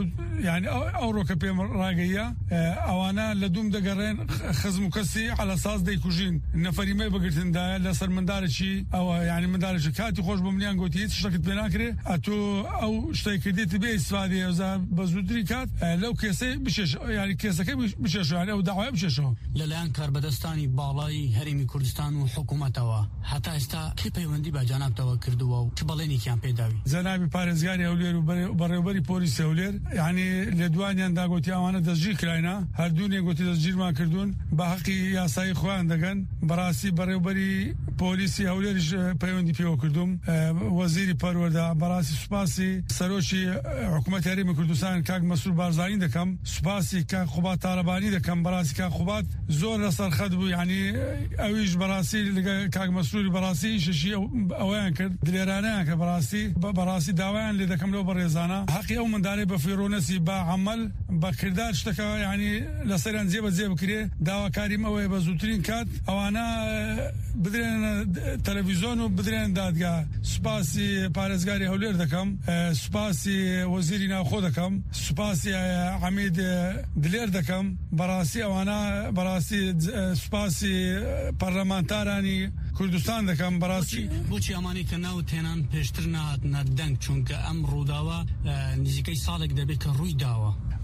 Speaker 11: ینی ئەو ڕۆکە پێم ڕاگەیە ئەوانە لە دوم دەگەڕێن خزم و کەسی عەلەساس دەیکوژین نەفەریمەی بەگرتندایە لەسەر مندارێکی ئەوە ینی مندارێکی کاتی خۆش بۆ منیان گوتی هیچ شتێکت پێ ناکرێ ئەتۆ ئەو شتێک کردێتی بێ ئیسفادی ئەوزا بە زووتری کات لەو کێسەی بشێش ینی کێسەکەی بشێشوانە ئەو داوای بشێشەوە
Speaker 13: لەلایەن کاربەدەستانی باڵای هەرێمی کوردستان و حکوومەتەوە هەتا ئێستا کێ پەیوەندی بە جانابتەوە کردووە و چ بەڵێنێکیان پێداوی؟
Speaker 11: جەنابی پارێزگاری هەولێر و بەڕێوەبەری پۆلیسی هەولێر یعنی لە دوانیان داگوتی ئەوانە دەستگیر کراینە هەردوونێ گوتی دەستگیرمان کردوون بە حەقی یاسایی خۆیان دەگەن بەڕاستی بەڕێوەبەری پۆلیسی هەولێریش پەیوەندی پێوە کردوم وەزیری پەروەردە بەڕاستی سوپاسی سەرۆکی حکوومەتی هەرێمی کوردستان کاک مەسعود بارزانی دەکەم سوپاسی کاک خوبات تارەبانی دەکەم بەڕاستی کاک خوبات زۆر لەسەر خەت بوو یعنی ئەویش بەڕاستی لەگە کاک مەسعودی بەڕاستی ئیشەشی ئەویان کرد دلێرانەیان کە بەڕاستی داوایان لێ دەکەم لەو بەڕێزانە حەقی ئەو منداڵەی بە فیڕۆنەسی با عەمەل بە کردار شتەکە یعنی لەسەریان جێبەجێ بکرێ داواکاریم ئەوەیە بە زووترین کات ئەوانە بدرێن تەلەڤیزۆن و بدرێن دادگا سوپاسی پارێزگاری هەولێر دەکەم سوپاسی وەزیری ناوخۆ دەکەم سوپاسی حەمید دلێر دەکەم بەڕاستی ئەوانە بەڕاستی سوپاسی پەرلەمانتارانی کوردستان دەکەم بەڕاستی
Speaker 13: بۆچی ئەمانی کە ناو تێنان پێشتر نهاتنە دەنگ چونکە ئەم ڕووداوە نزیکەی ساڵێک دەبێت کە ڕووی داوە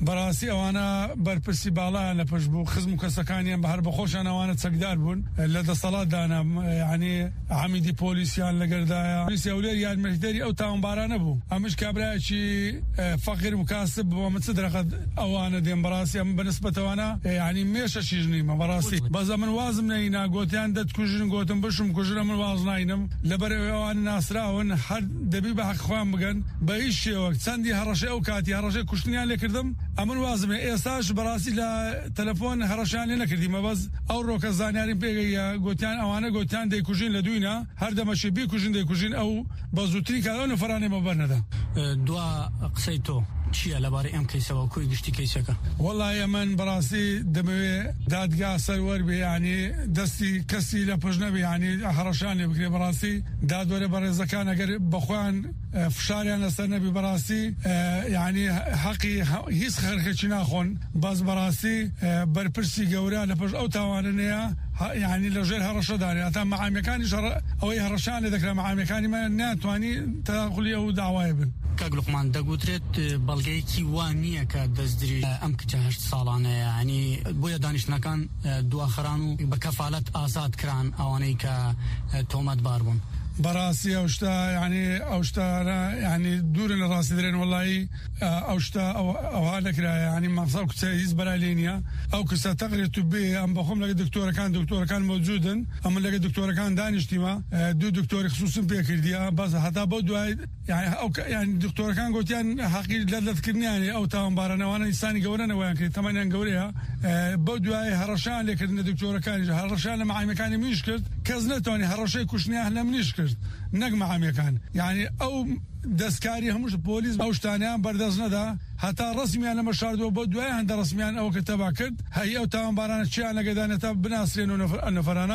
Speaker 11: بەڕاستی ئەوانە بەرپرسی باڵایان لە پشت بوو خزم و کەسەکانیان بە هەر بەخۆشیان ئەوانە چەکدار بوون لە دەسەڵاتدانا یعنی عمیدی پۆلیسیان لەگەردایە پۆلیسی هەولێر یارمەتیدەری ئەو تاوانبارانە بوو ئەمش کابرایەکی فەقیر مکاسب بووە من چ دەرەقەت ئەوانە دێن بەڕاستی ئەم بەنسبەتەوانە یعنی مێشەشیش نیمە بەڕاستی بەزە من وازم نەینا گوتیان دەتکوژن گوتم بشم کوژرە من واز ناینم لەبەر ئەوان ناسراون هەر دەبی بە حەق خۆیان بگەن بە هیچ شێوەک چەندی هەڕەشەی ئەو کاتی هەڕەشەی کوشتنیان لێ کردم ئەمن وازمێ ئێستاش بەڕاستی لە تەلەفۆن هەڕەشیان لێ نەکردیمە بەس ئەو ڕۆکە زانیاریم پێگەیە گوتیان ئەوانە گوتیان دەیکوژین لە دوینە هەر دەمەشی بیکوژین دەیکوژین ئەو بە زووتری کارەوە نەفەرانێ مەبەرنەدا
Speaker 13: دوا قسەی تۆ چییە لەبارەی ئەم کەیسەوە کوی گشتی کەیسەکە
Speaker 11: وەڵای من بەڕاستی دەمەوێ دادگا سەروەر بێ ینی دەستی کەسی لە پشت نەبێ ینی هەڕەشان لێ بکرێ بەڕاستی دادوەرە بەڕێزەکان ئەگەر بەخۆیان فشاریان لەسەر نەبی بەڕاستی ینی حەقی هیچ خەرخێکی ناخۆن بەس بەڕاستی بەرپرسی گەورە لە پشت ئەو تاوانەیە يعني لەژێر هەڕەشەداری ئەتا مەعامیەکانی ئەوەی هەڕەشان لێ دەکرا مەعامیەکانی من ناتوانی تەداخلی ئەو داوایە بن
Speaker 13: کاک لوقمان دەگوترێت بەڵگەیەکی وان نییە کە دەستدرێ ئەم کچە 8 ساڵانەیە ینی بۆیە دانیشتنەکان دواخەران و بە کەفالەت ئازاد کران ئەوانەی کە تۆمەتبار بوون
Speaker 11: بەڕاستی ئەوشتا ینی ئەوشتا ینی دوورن لە ڕاستی درێن وڵایی ئەوشتا ئەوها نەکرایە ینی مەقسە کچە هیچ بەرای لێ نییە ئەو کەسە تەقرێت و بێ ئەم بەخۆم لەگە دکتۆرەکان مەوجودن ئەمە لەگە دکتۆرەکان دانیشتیمە دوو دکتۆری خصوصم پێکردیە بەس هەتا بۆ دوای ینی دکتۆرەکان گوتیان حەقی لەدەستکردنیانی ئەو تاوانبارانەوانە ئینسانی گەورەنەوەیان کرد تەمەنیان گەورەیە بۆ دوای هەڕەشان لێکردنە دکتۆرەکانی هەڕەشان لە مەعامیەکانی منیش کرد کەس نەتوانی هەڕەشەی کوشتنیان لە منیش کرد نەک مەعامیەکان یعنی ئەو دەستکاری هەمووش پۆلیس ئەو شتانیان بەردەست نەدا هەتا ڕسمیان لەمە شاردەوە بۆ دوای هەندە ڕسمیان ئەو کە تەبا کرد هەیە ئەو تاوانبارانە چیان لەگەدانێتە بناسرێن و نەفەرانە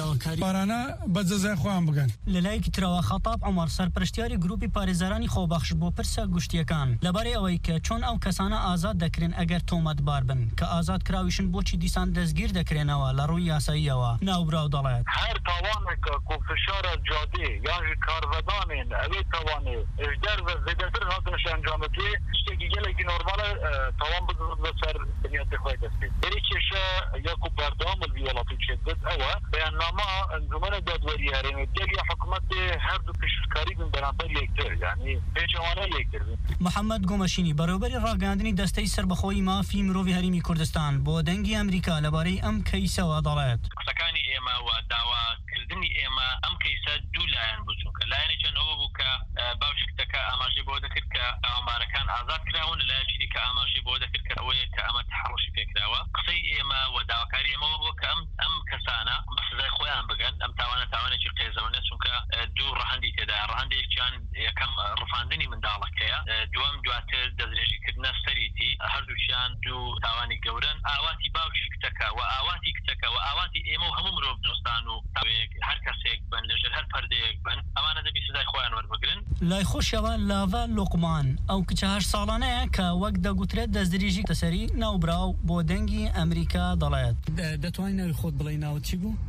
Speaker 11: بارانە بە جەزای خۆیان بگەن
Speaker 13: لەلایەکی ترەوە خەتاب عومەر سەرپەرشتیاری گروپی پارێزەرانی خۆبەخش بۆ پرسە گشتیەکان لەبارەی ئەوەی کە چۆن ئەو کەسانە ئازاد دەکرێن ئەگەر تۆمەتبار بن کە ئازاد کراویشن بۆچی دیسان دەستگیر دەکرێنەوە لە ڕووی یاساییەوە ناوبراو دەڵێت
Speaker 14: هەر تاوانێکە کۆفشارە جادێ یان کارڤەدانێن ئەوێ تاوانێ ئەژدەر بە زێدەتر هاتنش ئەنجامەکێ شتێکی گەلێکی نۆرمالە تاوان بزنت بەسەر بنیاتی خۆی دەستێت بەری کێشە یاکو بەردەوام ویڵاتی چێت ئەوە بەیاننامە ئەنجومەنە دادوەری هەرێمە دەری حکوومەت هەردوو پشتکاری بن بەرامبەر یەکتر یعنی پێچەوانە یەکتر بن
Speaker 13: محەممەد گۆمەشینی بەڕێوەبەری ڕاگەاندنی دەستەی سەربەخۆی مافی مرۆڤی هەرێمی کوردستان بۆ دەنگی ئەمریکا لەبارەی ئەم کەیسەوە دەڵێت
Speaker 15: قسەکانی ئێمە و داواکردنی ئێمە ئەم کەیسە دوو لایەن بوو چونکە لایەنێکیان ئەوە بوو کە باوکی کچەکە ئاماژەی بۆ دەکرد کە تاوانبارەکان ئازاد کراون لایەکی دیکە ئاماژەی بۆ دەکرد کە ئەوەیە کە ئەمە تحڕشی پێکراوە قسەی ئێمە و داواکاری ئێمەوە بووە کە ئەم کەسانە بە سزای خۆیان بگەن ئەم تاوانێکی قێزەونە چونکە دوو ڕەهەندی تێدا ڕەهەندێکیان یەکەم ڕفاندنی منداڵەکەیە دووەم دواتر دەستدرێژیکردنە سەریتی هەردووچیان دوو تاوانی گەورن ئاواتی باوکی کچەکە و ئاواتی کچەکە و ئاواتی ئێمە و هەموو مرۆڤ دۆستان و هەر کەسێک بن لەژێر هەر پەردەیەک بن ئەمانە دەبی سزای خۆیان وەربگرن
Speaker 13: لای خۆشەوە لاڤا لوقمان ئەو کچە 8 ساڵانەیە کە وەک دەگوترێت دەستدرێژی تەسەری ناوبراو بۆ دەنگی ئەمریکا دەڵێت دەتوانین ناوی خۆت بڵێ ناوت چی بوو؟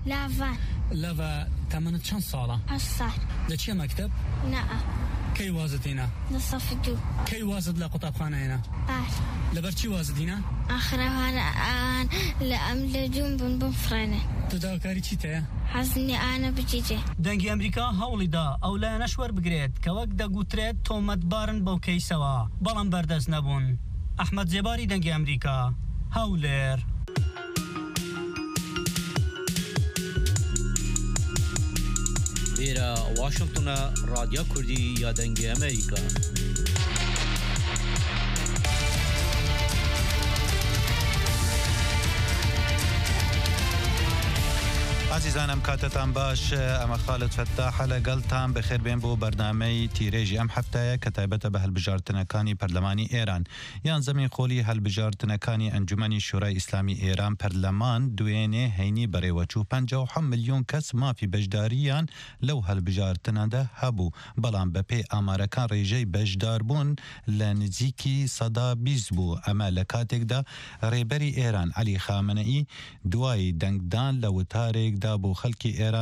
Speaker 13: لاڤا تەمەنت چەند ساڵە؟ 8 ساڵ لە چیە مەکتەب؟ کەی وازت هێنا؟ لە سەفی دوو کەی وازت لە قوتابخانە هێنا؟ لەبەر چی وازت هێنا؟
Speaker 16: ئاخرەوانە لە ئەم لە جوون بوون بفڕێنێ
Speaker 13: تو داواکاری چیت هەیە؟
Speaker 16: حەزنی ئانە بجیجێ
Speaker 13: دەنگی ئەمریکا هەوڵیدا ئەو لایەنەش وەربگرێت کە وەک دەگوترێت تۆمەتبارن بەو کەیسەوە بەڵام بەردەست نەبوون ئەحمەد جێباری دەنگی ئەمریکا هەولێر
Speaker 17: لێرە واشنگتنە رادیۆ کوردی یا دەنگی ئەمریکا
Speaker 18: عزیزانم کاتتان باش ئەمە خالد فتاحە لەگەڵتان بەخێر بێن بۆ بەرنامەی تیرێژی ئەم هەفتەیە کە تایبەتە بە هەڵبژاردنەکانی پەرلەمانی ئێران یان زەمین خۆلی هەڵبژاردنەکانی ئەنجومەنی شورای ئیسلامی ئێران پەرلەمان دوێنێ هەینی بەڕێوەچوو 57 ملیۆن کەس مافی بەشداریان لەو هەڵبژاردنەدا هەبوو بەڵام بەپێی ئامارەکان ڕێژەی بەشداربوون لە نزیکی 120 بوو ئەمە لە کاتێکدا ڕێبەری ئێران عەلی خامنەئی دوای دەنگدان لە وتارێکدا بۆ خەڵکی ئێران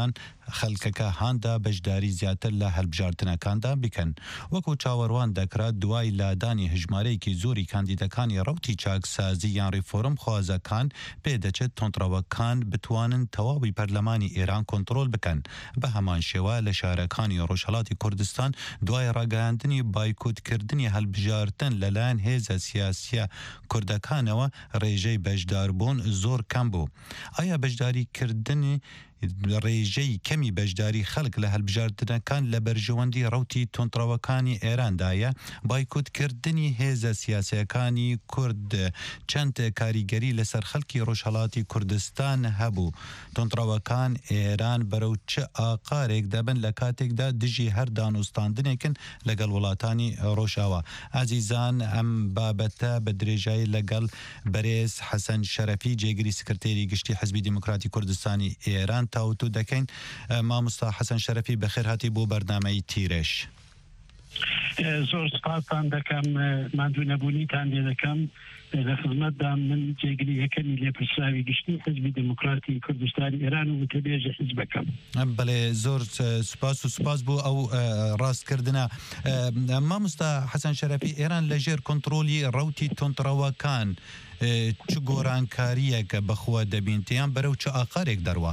Speaker 18: خەلکەکە هاندا بەشداری زیاتر لە هەڵبژاردنەکاندا بکەن وەکو چاوەڕوان دەکرات دوای لادانی هژمارەیەکی زۆری کاندیدەکانی ڕەوتی چاکسازی یان ڕیفۆرم خوازەکان پێدەچێت تۆنتڕەوەکان بتوانن تەواوی پەرلەمانی ئێران کۆنتڕۆل بکەن بە هەمان شێوە لە شارەکانی ڕۆژهەڵاتی کوردستان دوای ڕاگەاندنی بایکوتکردنی هەڵبژاردن لەلایەن هێزە سیاسیە کوردەکانەوە ڕێژەی بەشداربوون زۆر کەم بوو. ئایا بەشداریکردنی ڕێژەی کەمی بەشداری خەڵک لە هەڵبژاردنەکان لە بەرژەوەندی ڕەوتی تۆنتڕەوەکانی ئێراندایە بایکوتکردنی هێزە سیاسیەکانی کورد چەند کاریگەری لەسەر خەڵکی ڕۆژهەڵاتی کوردستان هەبوو تۆنتڕەوەکان ئێران بەرەو چ ئاقارێک دەبن لە کاتێکدا دژی هەر دانوستاندنێکن لەگەڵ وڵاتانی ڕۆژاوە. ئازیزان ئەم بابەتە بە درێژایی لەگەڵ بەرێز حەسەن شەرەفی جێگیری سکرتێری گشتی حزبی دیموکراتی کوردستانی ئێران تاوتو دەکەین. مامۆستا حەسەن شەرەفی بەخێر هاتی بۆ بەرنامەی تیرێش.
Speaker 19: زۆر سپاسان دەکەم ماندوو نەبوونیتان لێ دەکەم لە خزمەتدا من جێگیری یەکەمی لێپرسراوی گشتی حزبی دموکراتی کوردستانی ئێران و وتەبێژە حیزبەکەم.
Speaker 18: بەڵێ زۆر سوپاس و سوپاس بۆ ئەو ڕاستکردنە. مامۆستا حەسەن شەرەفی ئێران لەژێر کۆنتڕۆلی ڕەوتی تۆنتڕەوەکان چ گۆرانکاریەکە بەخوا دەبینتیان بەرەو چ ئاقارێک دەڕوا؟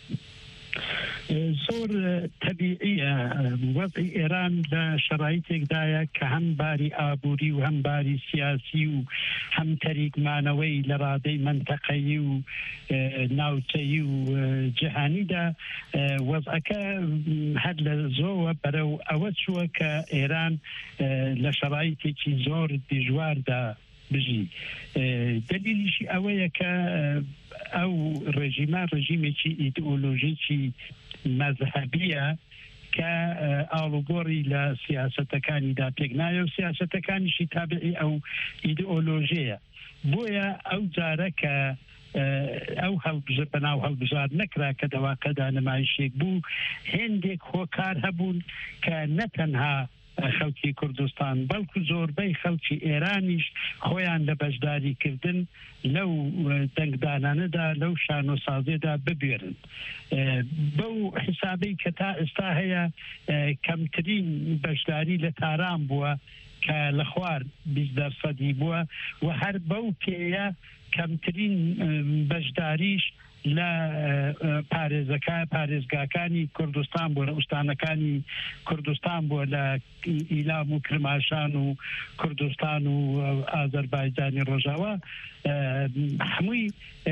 Speaker 19: زۆر تەبیعیە وەزعی ئێران لە شەرایطێکدایە کە هەم باری ئابووری و هەم باری سیاسی و هەم تەریکمانەوەی لە ڕادەی منتەقەیی و ناوچەیی و جیهانیدا وەزعەکە هەر لە زۆوە بەرەو ئەوە چووە کە ئێران لە شەرایطێکی زۆر دژواردا بژی. دلیلیشی ئەوەیە کە ئەو ڕێژیمە ڕێژیمێکی ئیدئۆلۆژیکی مەذهبیە کە ئاڵوگۆڕی لە سیاسەتەکانیدا پێک نایە و سیاسەتەکانیشی تابعی ئەو ئیدئۆلۆژیە. بۆیە ئەو جارە کە ئەو بەناو هەڵبژار نەکرا کە دەواقەدا نمایشێک بوو هێندێک هۆکار هەبوون کە نەتەنها خەڵکی کوردستان بەڵکو زۆربەی خەڵکی ئێرانیش خۆیان لە بەشداریکردن لەو دەنگدانانەدا لەو شانۆسازێدا ببێرن. بەو حسابەی کە تا ئێستا هەیە کەمترین بەشداری لە تاران بووە کە لە خوار 20% بووە و هەر بەو پێیە کەمترین بەشداریش لە پارێزگاکانی کوردستان بووە لە ئوستانەکانی کوردستان بووە لە ئیلام و کرماشان و کوردستان و ئازەربایجانی ڕۆژاوە هەمووی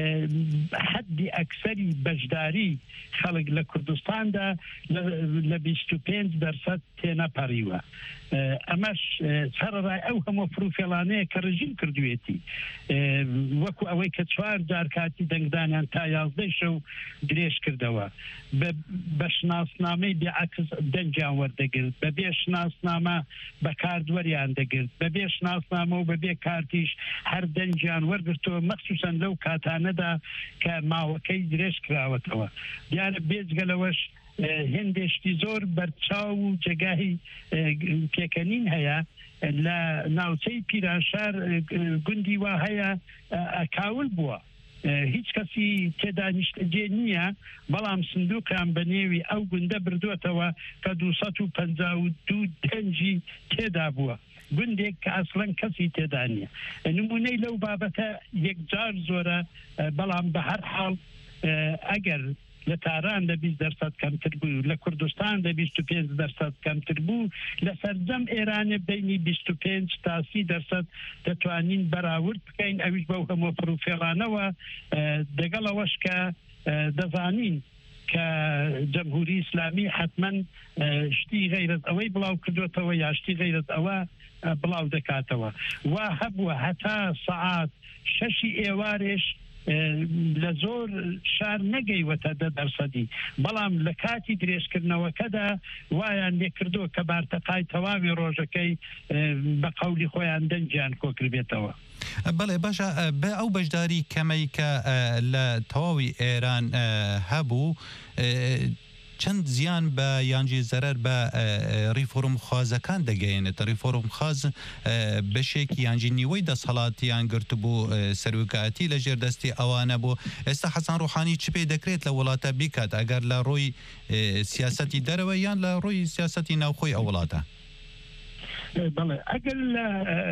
Speaker 19: حەدی ئەکسەری بەشداری خەڵک لە کوردستاندا لە 25% تێنەپەڕیوە. ئەمەش سەرڕای ئەو هەموو فروفێڵانەیە کە ڕژیم کردوێتی وەکو ئەوەی کە 4 جار کاتی دەنگدانیان تا 11 شەو درێژ کردەوە بە شناسنامەی بێعەکس دەنجیان وەردەگرت بە بێ شناسنامە بە کاردوەریان دەگرت بە بێ شناسنامە و بە بێ کارتیش هەر دەنجیان وەرگرتەوە مەخصوسەن لەو کاتانەدا کە ماوەکەی درێژ کراوەتەوە. دیارە بێجگەلەوەش هێندێشتی زۆر بەرچاو و جێگای پێکەنین هەیە لە ناوچەی پیرانشار گوندی وا هەیە ئەکاول بووە هیچ کەسی تێدا نیشتەجێ نییە بەڵام سندوقیان بە نێوی ئەو گوندە بردووەتەوە کە 252 دەنجی تێدا بووە گوندێک کە ئەسڵەن کەسی تێدا نییە. نمونەی لەو بابەتە یەکجار زۆرە بەڵام بە هەر حاڵ ئەگەر لە تاران لە 20% کەمتر بوو لە کوردستان لە 25% کەمتر بوو لە سەرجەم ئێرانە بینی 25 تا 30% دەتوانین بەراورد بکەین ئەویش بەو هەموو پرۆفێڵانەوە دەگەڵەوەش کە دەزانین کە جەمهوری ئیسلامی حتمەن شتی غەیرەت ئەوەی بڵاو کردوێتەوە یا شتی غەیرەت ئەوە بڵاو دەکاتەوە وا هەبووە هەتا سەعات 6 ئێوارێش لە زۆر شار نەگەیوەتە 10% بەڵام لە کاتی درێژکردنەوەکەدا وایان لێکردووە کە بارتەقای تەواوی ڕۆژەکەی بە قەولی خۆیان دەنجیان کۆکردبێتەوە.
Speaker 18: بەڵێ باشە بە ئەو بەشداری کەمەی کە لە تەواوی ئێران هەبوو چەند زیان بە یانجی زەرەر بە ریفۆرم خوازەکان دەگەیەنێت ریفۆرم خواز بەشێکی یانجی نیوەی دەسەڵاتیان گرت بوو سەرۆکایەتی لە ژێردەستی ئەوانە بوو ئێستا حەسان ڕوحانی چ پێی دەکرێت لە وڵاتە بیکات ئەگەر لە ڕۆی سیاسەتی دەرەوە یان لە ڕۆی سیاسەتی ناوخۆی ئەو وڵاتە
Speaker 19: بەڵێ ئەگەر لە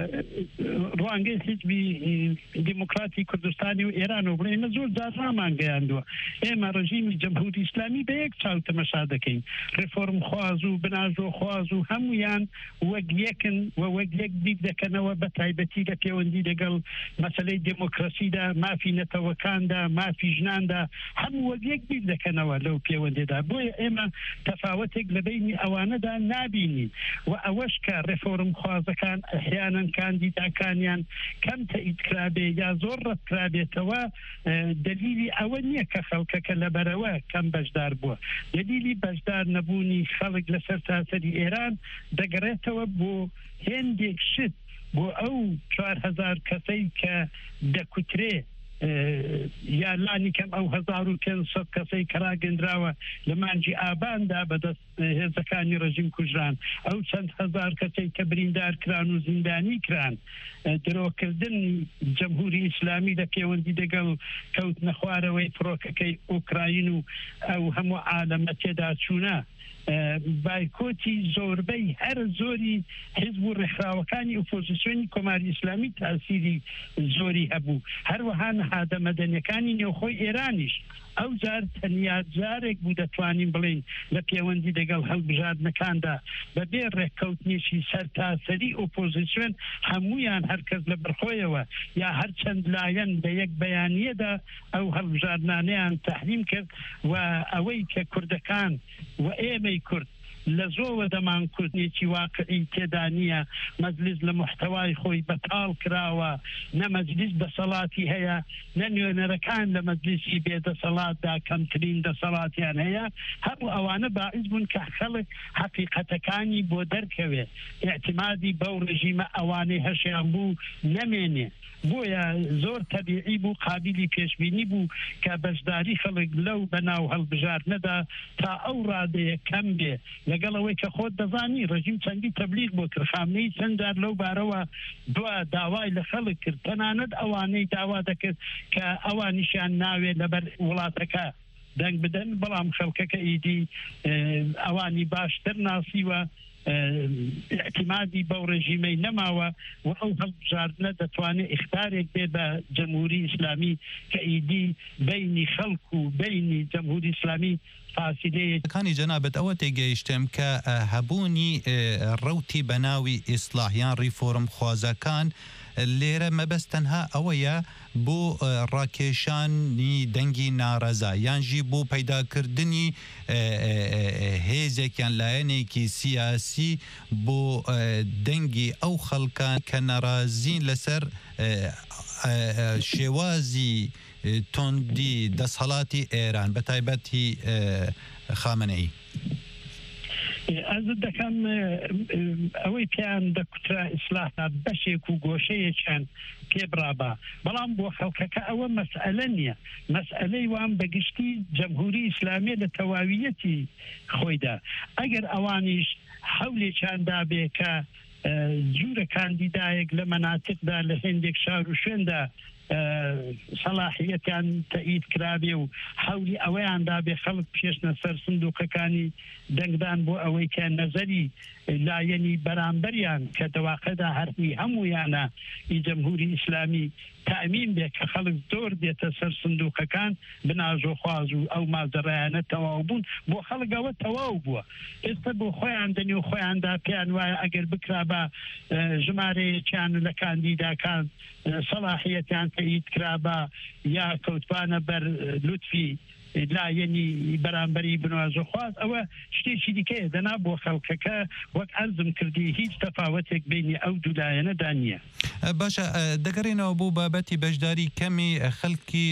Speaker 19: ڕوانگەی حیزبی دیموکراتی کوردستانی و ئێران و بڵێمە زۆر جار ڕامانگەیاندووە ئێمە ڕژیمی جەمهوری ئیسلامی بە یەک چاو تەمەشا دەکەین ڕێفۆرم خواز و بناژۆ خواز و هەمویان وەک یەکن و وەک یەک بیر دەکەنەوە بە تایبەتی لە پەیوەندی لەگەڵ مەسەلەی دموکراسیدا مافی نەتەوەکاندا مافی ژناندا هەموو وەک یەک بیر دەکەنەوە لەو پەیوەندێدا بۆیە ئێمە تەفاوەتێک لە بینی ئەوانەدا نابینین و ئەوەش کە ڕێفۆرم خوازەکان ئەحیاناً کاندیداکانیان کەم تەئیدکرابێ یا زۆر ڕەتکرابێتەوە دلیلی ئەوە نییە کە خەڵکەکە لەبەرەوە کەم بەشدار بووە دلیلی بەشدار نەبوونی خەڵک لەسەر تاسەری ئێران دەگەڕێتەوە بۆ هێندێک شت بۆ ئەو 4,000 کەسەی کە دەکوترێ یا لانی کەم ئەو 1500 کەسەی کەراگەندراوە لە مانجی ئاباندا بەدەست هێزەکانی ڕژیم کوژران ئەو چەند هزار کەسەی کە بریندار کران و زیندانی کران درۆکردن جەمهوری ئیسلامی لە پەیوەندی لەگەڵ کەوت نەخوارەوەی فڕۆکەکەی ئوکراین و ئەو هەموو عالەمە تێدا چوونە بایکۆتی زۆربەی هەر زۆری حیزب و ڕێکخراوەکانی ئۆپۆزیسیۆنی کۆماری ئیسلامی تاسیری زۆری هەبوو هەروەها نەهادە مەدەنیەکانی نێوخۆی ئێرانیش ئەو جار تەنیا جارێک بوو دەتوانین بڵین لە پەیوەندی لەگەڵ هەڵبژاردنەکاندا بەبێ ڕێککەوتنیشی سەرتاسەری ئۆپۆزیسیۆن هەمویان هەرکەس لە بەرخۆیەوە یا هەر چەند لایەن بە یەک بەیانیەدا ئەو هەڵبژاردنانەیان تەحریم کرد و ئەوەی کە کوردەکان و ئێمەی کورد لە زۆوە دەمانکردنێکی واقعی تێدا نییە مەجلیس لە محتەوای خۆی بەتاڵ کراوە نە مەجلیس دەسەڵاتی هەیە نە نوێنەرەکان لە مەجلیسی بێدەسەڵاتدا کەمترین دەسەڵاتیان هەیە هەموو ئەوانە باعث بوون کە خەڵک حەقیقەتەکانی بۆ دەرکەوێ اعتمادی بەو ڕژیمە ئەوانەی هەشیان بوو نەمێنێ بۆیە زۆر تەبیعی بوو قابلی پێشبینی بوو کە بەشداری خەڵک لەو بەناو هەڵبژاردنەدا تا ئەو ڕادەیە کەم بێ لەگەڵەوەی کە خۆت دەزانی ڕژیم چەندی تەبلیغ بۆ کرد خامنەی چەنددار لەو بارەوە داوای لە خەڵک کرد تەنانەت ئەوانەی داوا دەکرد کە ئەوانیشیان ناوێت لەبەر وڵاتەکە دەنگ بدەن بەڵام خەڵکەکە ئیدی ئەوانی باشتر ناسیوە اعتمادی بەو ڕژیمەی نەماوە و ئەو هەڵبژاردنە دەتوانێت ئیختارێک بێ بە جەمهوری ئیسلامی کە ئیدی بینی خەڵک و بینی جەمهوری ئیسلامی
Speaker 18: فاسیلەیەکانی جەنابەت ئەوە تێگەیشتم کە هەبوونی ڕەوتی بەناوی ئیسلاحیان ریفۆرم خوازەکان لێرە مەبەست تەنها ئەوەیە بۆ ڕاکێشانی دەنگی ناڕەزا یانژی بۆ پەیداکردنی هێزێکیان لایەنێکی سیاسی بۆ دەنگی ئەو خەڵکان کە نەڕازین لەسەر شێوازی تۆندی دەسەڵاتی ئێران بە تایبەتی خامنەئی
Speaker 19: ئەزت دەکەم ئەوەی پیان دەکوترا ئیسلاحدا بەشێک و گۆشەیەکیان پێبرابا بەڵام بۆ خەڵکەکە ئەوە مەسئلە نییە مەسئلەی وان بەگشتی جەمهوری ئیسلامی لە تەواویەتی خۆیدا ئەگەر ئەوانیش هەولێکیاندا بێ کە جوورە کاندیدایەک لە مەناتقدا لە هێندێک شار و شوێندا صلاحیەتیان تەئید کرابێ و هەولی ئەوەیاندا بێ خەڵک پێشنە سەر سندوقەکانی دەنگدان بۆ ئەوەی کە نەزەری لایەنی بەرامبەریان کە دەواقعدا هەرمی هەموویانە جەمهوری ئیسلامی تأمین بێ کە خەڵک زۆر دێتە سەر سندوقەکان بناژۆ خواز و ئەو مازەڕایانە تەواو بوون بۆ خەڵکەوە تەواو بووە ئێستا بۆ خۆیان دەنی و خۆیاندا پێیان وایە ئەگەر بکرا بە ژمارەیەکیان لە کاندیداکان صلاحیەتیان تەئید کرابە یا کەوتبانە بەر لوتفی لایەنی بەرامبەری بنوازۆ خواز ئەوە شتێکی دیکەیە دەنا بۆ خەڵکەکە وەک ئەرزم کردی هیچ تەفاوەتێک بینی ئەو دوولایەنەدا نییە
Speaker 18: باشە دەگەڕێنەوە بۆ بابەتی بەشداری کەمی خەڵکی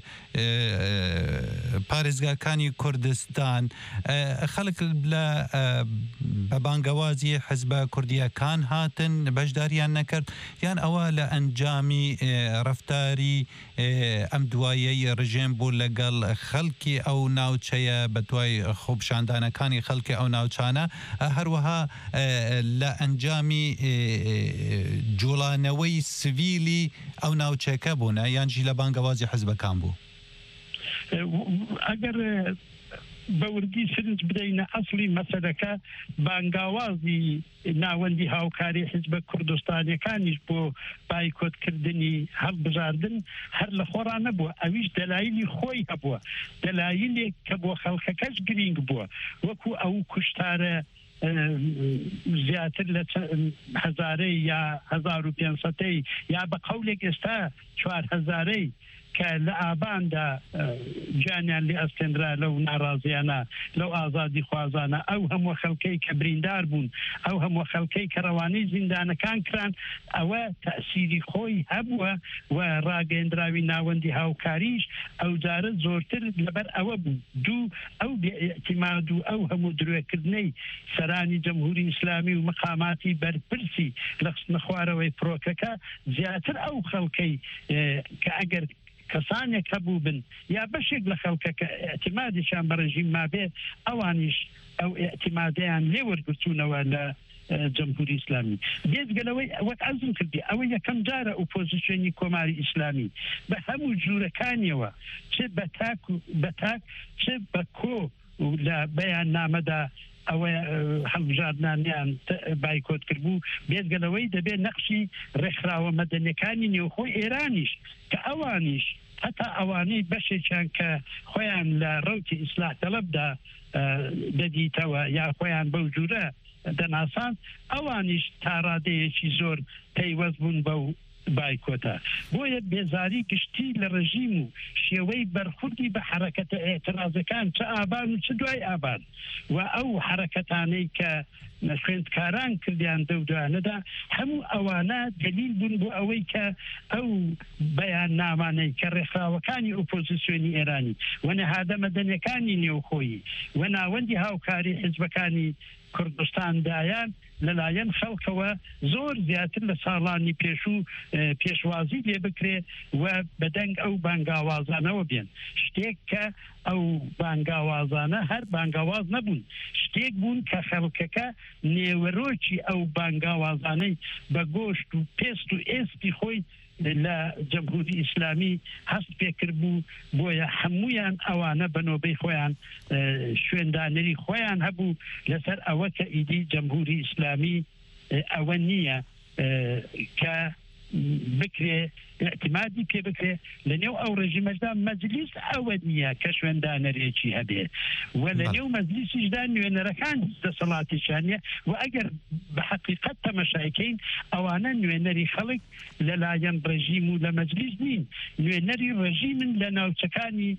Speaker 18: پارێزگاکانی کوردستان خەڵک لە بەبانگەوازی حزبە کوردیەکان هاتن بەشداریان نەکرد یان ئەوە لە ئەنجامی ڕەفتاری ئەم دوایەی ڕژێم بوو لەگەڵ خەڵکی ئەو ناوچەیە بەدوای خوبشاندانەکانی خەڵکی ئەو ناوچانە هەروەها لە ئەنجامی جوڵانەوەی سڤیلی ئەو ناوچەکە بوونە یانجی لە بانگەوازی حزبەکان بوو
Speaker 19: ئەگەر بەوردی سرنج بدەینە ئەسڵی مەسەلەکە بانگاوازی ناوەندی هاوکاری حزبە کوردستانیەکانیش بۆ بایکۆتکردنی هەڵبژاردن هەر لە خۆرانە بووە ئەویش دەلایلی خۆی هەبووە دەلایلێک کە بۆ خەڵکەکەش گرنگ بووە وەکو ئەو کوشتارە زیاتر لە هەزارەی یا 1500 یا بە قەولێک ئێستا 4000 کە لە ئاباندا جانیان لێ ئەستێنرا لەو ناڕازیانە لەو ئازادی خوازانە ئەو هەموو خەڵکەی کە بریندار بوون ئەو هەموو خەڵکەی کە ڕەوانەی زیندانەکان کران ئەوە تەسیری خۆی هەبووە و ڕاگەیەندراوی ناوەندی هاوکاریش ئەو جارە زۆرتر لەبەر ئەوە بوو دوو ئەو بێئیتیماد و ئەو هەموو درێکردنەی سەرانی جەمهوری ئیسلامی و مقاماتی بەرپرسی لە خستنە خوارەوەی فڕۆکەکە زیاتر ئەو خەڵکەی کە ئەگەر کەسانێک هەبوو بن یا بەشێک لە خەڵکەکە ئەتیمادیشان بە ڕژیم مابێ ئەوانیش ئەو ئەتیمادیان لێ وەرگرتوونەوە لە جمهوری ئیسلامی بێزگەلەوەی وەک ئەزم کردی ئەوە یەکەم جارە ئۆپۆزیسیۆنی کۆماری ئیسلامی بە هەموو جوورەکانیەوە چ بە تاک چ بە کۆ لە بەیان نامەدا ئەوە هەڵبژاردنانیان بایکۆت کردبوو بێزگەلەوەی دەبێت نەقشی ڕێکخراوە مەدەنیەکانی نێوخۆی ئێرانیش کە ئەوانیش هەتا ئەوانەی بەشێکیان کە خۆیان لە ڕەوتی ئیسلاح تەلەبدا دەدیتەوە یا خۆیان بەو جوورە دەناسان ئەوانیش تا ڕادەیەکی زۆر پەیوەست بوون بەو بایکۆتە بۆیە بێزاری گشتی لە ڕژیم و شێوەی بەرخوردی بە حرەکەتە ئێترازەکان چه ئابان و چه دوای ئابان و ئەو حرەکەتانەی کە خوێندکاران کردیان دەودوانەدا هەموو ئەوانە دلیل بوون بۆ ئەوەی کە ئەو بەیان نامانەی کە ڕێکخراوەکانی ئۆپۆزیسیۆنی ئێرانی و نەهادە مەدەنیەکانی نێوخۆیی و ناوەندی هاوکاری حزبەکانی کوردستاندایان لەلایەن خەڵکەوە زۆر زیاتر لە ساڵانی پێشوو پێشوازی لێ بکرێ و بەدەنگ ئەو بانگاوازانەوە بێن شتێک کە ئەو بانگاوازانە هەر بانگاواز نەبوون شتێک بوون کە خەڵکەکە نێوەرۆکی ئەو بانگاوازانەی بە گۆشت و پێست و ئێستی خۆی لە جمهوری ئیسلامی هەست پێکرد بوو بۆیە هەمویان ئەوانە بەنۆبەی خۆیان شوێندانەری خۆیان هەبوو لەسەر ئەوە کە ئیدی جمهوری ئیسلامی ئەوە نییە کە بکرێ اعتمادی پێ بکرێ لە نێو ئەو ڕێژیمەشدا مەجلیس ئەوە نییە کە شوێندانەرێکی هەبێ و لە نێو مەجلیسیشدا نوێنەرەکان دەسەڵاتیشانە و ئەگەر بە حقیقەت تەمەشایکەین ئەوانە نوێنەری خەڵک لەلایەن ڕێژیم و لە مەجلیس نین نوێنەری ڕێژیمن لە ناوچەکانی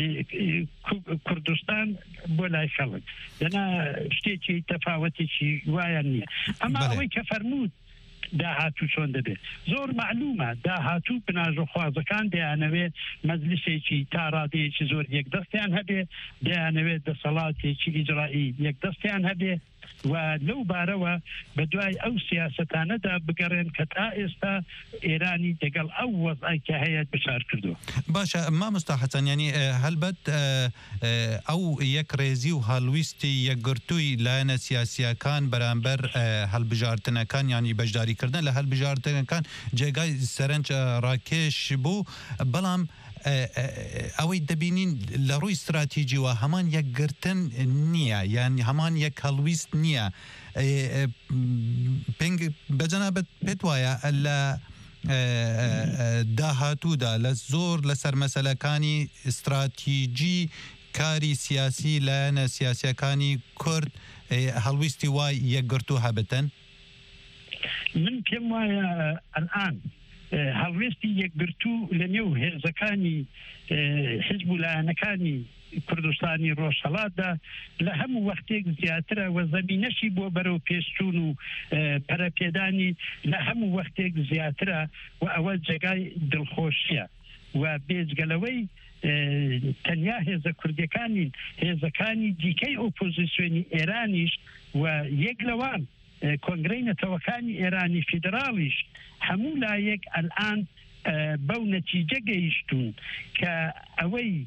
Speaker 19: کوردستان بۆ لای خەڵک لەنا شتێکی تەفاوەتێکی وایە نییە ئەمە ئەوەی کە فەرموود داهاتوو چۆن دەبێت زۆر معلومە داهاتوو بناژەخوازەکان دەیانەوێت مەجلیسێکی تا ڕادەیەکی زۆر یەکدەستیان هەبێ دەیانەوێت دەسەڵاتێکی ئیجرایی یەکدەستیان هەبێ و لەو بارەوە بە دوای ئەو سیاسەتانەدا بگەڕێن کە تا ئێستا ئێرانی دەگەڵ ئەو وەزعی کە هەیە بچار کردو
Speaker 18: باشە مامۆستا حەسەنیانی هەلبەت ئەو یەک ڕێزی و هەڵویستی یەکگرتووی لایەنە سیاسیەکان بەرامبەر هەڵبژاردنەکان ینی بەشداریکردن لە هەڵبژاردنەکان جێگای سەرنج ڕاکێش بوو بەڵام ئەوەی دەبینین لە ڕووی استراتیجیوە هەمان یەکگرتن نییە یان هەمان یەک هەڵویست نییە پێنگ بەجەنابەت پێت وایە لە داهاتوودا لە زۆر لەسەر مەسەلەکانی استراتیجی کاری سیاسی لایەنە سیاسیەکانی کورد هەڵویستی وای یەکگرتوو هەبتن
Speaker 19: من پێم وایە ئەلئان هەڵوێستی یەکگرتوو لە نێو هێزەکانی حیزب و لایەنەکانی کوردستانی ڕۆژهەڵاتدا لە هەموو وەختێک زیاترە و زەمینەشی بۆ بەرەو پێشچوون و پەرەپێدانی لە هەموو وەختێک زیاترە و ئەوە جێگای دڵخۆشیە و بێجگەلەوەی تەنیا هێزە کوردەکانی هێزەکانی دیکەی ئۆپۆزیسیۆنی ئێرانیش و یەک لەوان کۆنگرەی نەتەوەکانی ئێرانی فیدراڵیش هەموو لایەک ئەلئان بەو نەتیجە گەیشتون کە ئەوەی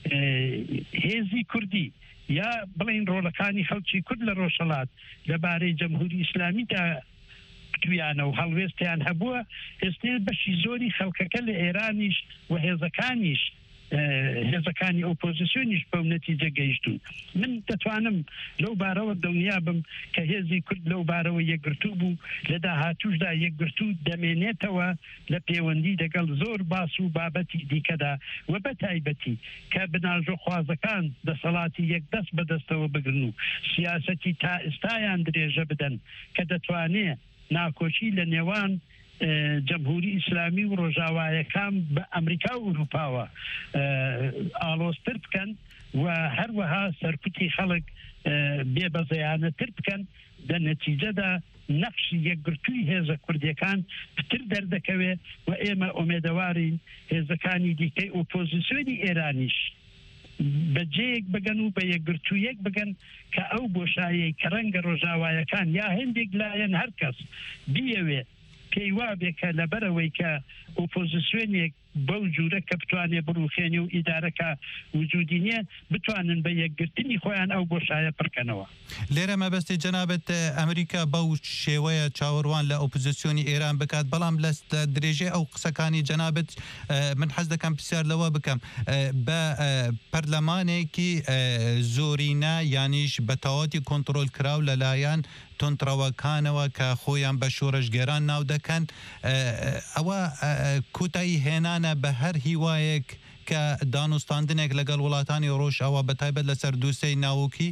Speaker 19: هێزی کوردی یا بڵین ڕۆڵەکانی خەڵکی کورد لە ڕۆژهەڵات لەبارەی جەمهوری ئیسلامیدا تویانە و هەڵوێستیان هەبووە ئێستا بەشی زۆری خەڵکەکە لە ئێرانیش و هێزەکانیش هێزەکانی ئۆپۆزیسیۆنیش بەو نەتیجە گەیشتون من دەتوانم لەو بارەوە دڵنیا بم کە هێزی کورد لەو بارەوە یەکگرتوو بوو لە داهاتووشدا یەکگرتوو دەمێنێتەوە لە پەیوەندی لەگەڵ زۆر باس و بابەتی دیکەدا و بە تایبەتی کە بناژۆ خوازەکان دەسەڵاتی یەکدەست بەدەستەوە بگرن و سیاسەتی تا ئێستایان درێژە بدەن کە دەتوانێت ناکۆچی لە نێوان جمهوری ئیسلامی و ڕۆژاوایەکان بە ئەمریکا و ئوروپاوە ئالۆستر بکەن و هەروەها سەرکوتی خەڵک بێبەزەیانەتر بکەن لە نەتیجەدا نەقشی یەکگرتووی هێزە کوردیەکان پتر دەردەکەوێت و ئێمە ئومێدەوارین هێزەکانی دیکەی ئۆپۆزیسیۆنی ئێرانیش بەجێیەک بگەن و بە یەکگرتوویەک بگەن کە ئەو بۆشایەی کە ڕەنگە ڕۆژاوایەکان یا هەندێک لایەن هەر کەس بیەوێت پێی وابێ کە لەبەرەوەی کە ئۆپۆزیسیۆنێک بەو جوورە کە بتوانێت بڕوخێنی و ئیدارەکە وجودی نییە بتوانن بە یەکگرتنی خۆیان ئەو بۆشایە پڕکەنەوە
Speaker 18: لێرە مەبەستی جەنابەت ئەمریکا بەو شێوەیە چاوەڕوان لە ئۆپۆزیسیۆنی ئێران بکات بەڵام لە درێژێ ئەو قسەکانی جەنابەت من حەز دەکەم پرسیار لەوە بکەم بە پەرلەمانێکی زۆرینە یانیش بە تەواوەتی کۆنتڕۆل کراو لەلایەن تۆنتڕەوەکانەوە کە خۆیان بە شۆڕشگێران ناو دەکەن ئەوە کۆتایی هێنانە بە هەر هیوایەک کە دانوستاندنێک لەگەڵ وڵاتانی ڕۆژ ئەوە بەتایبەت لەسەر دووسەی ناوکی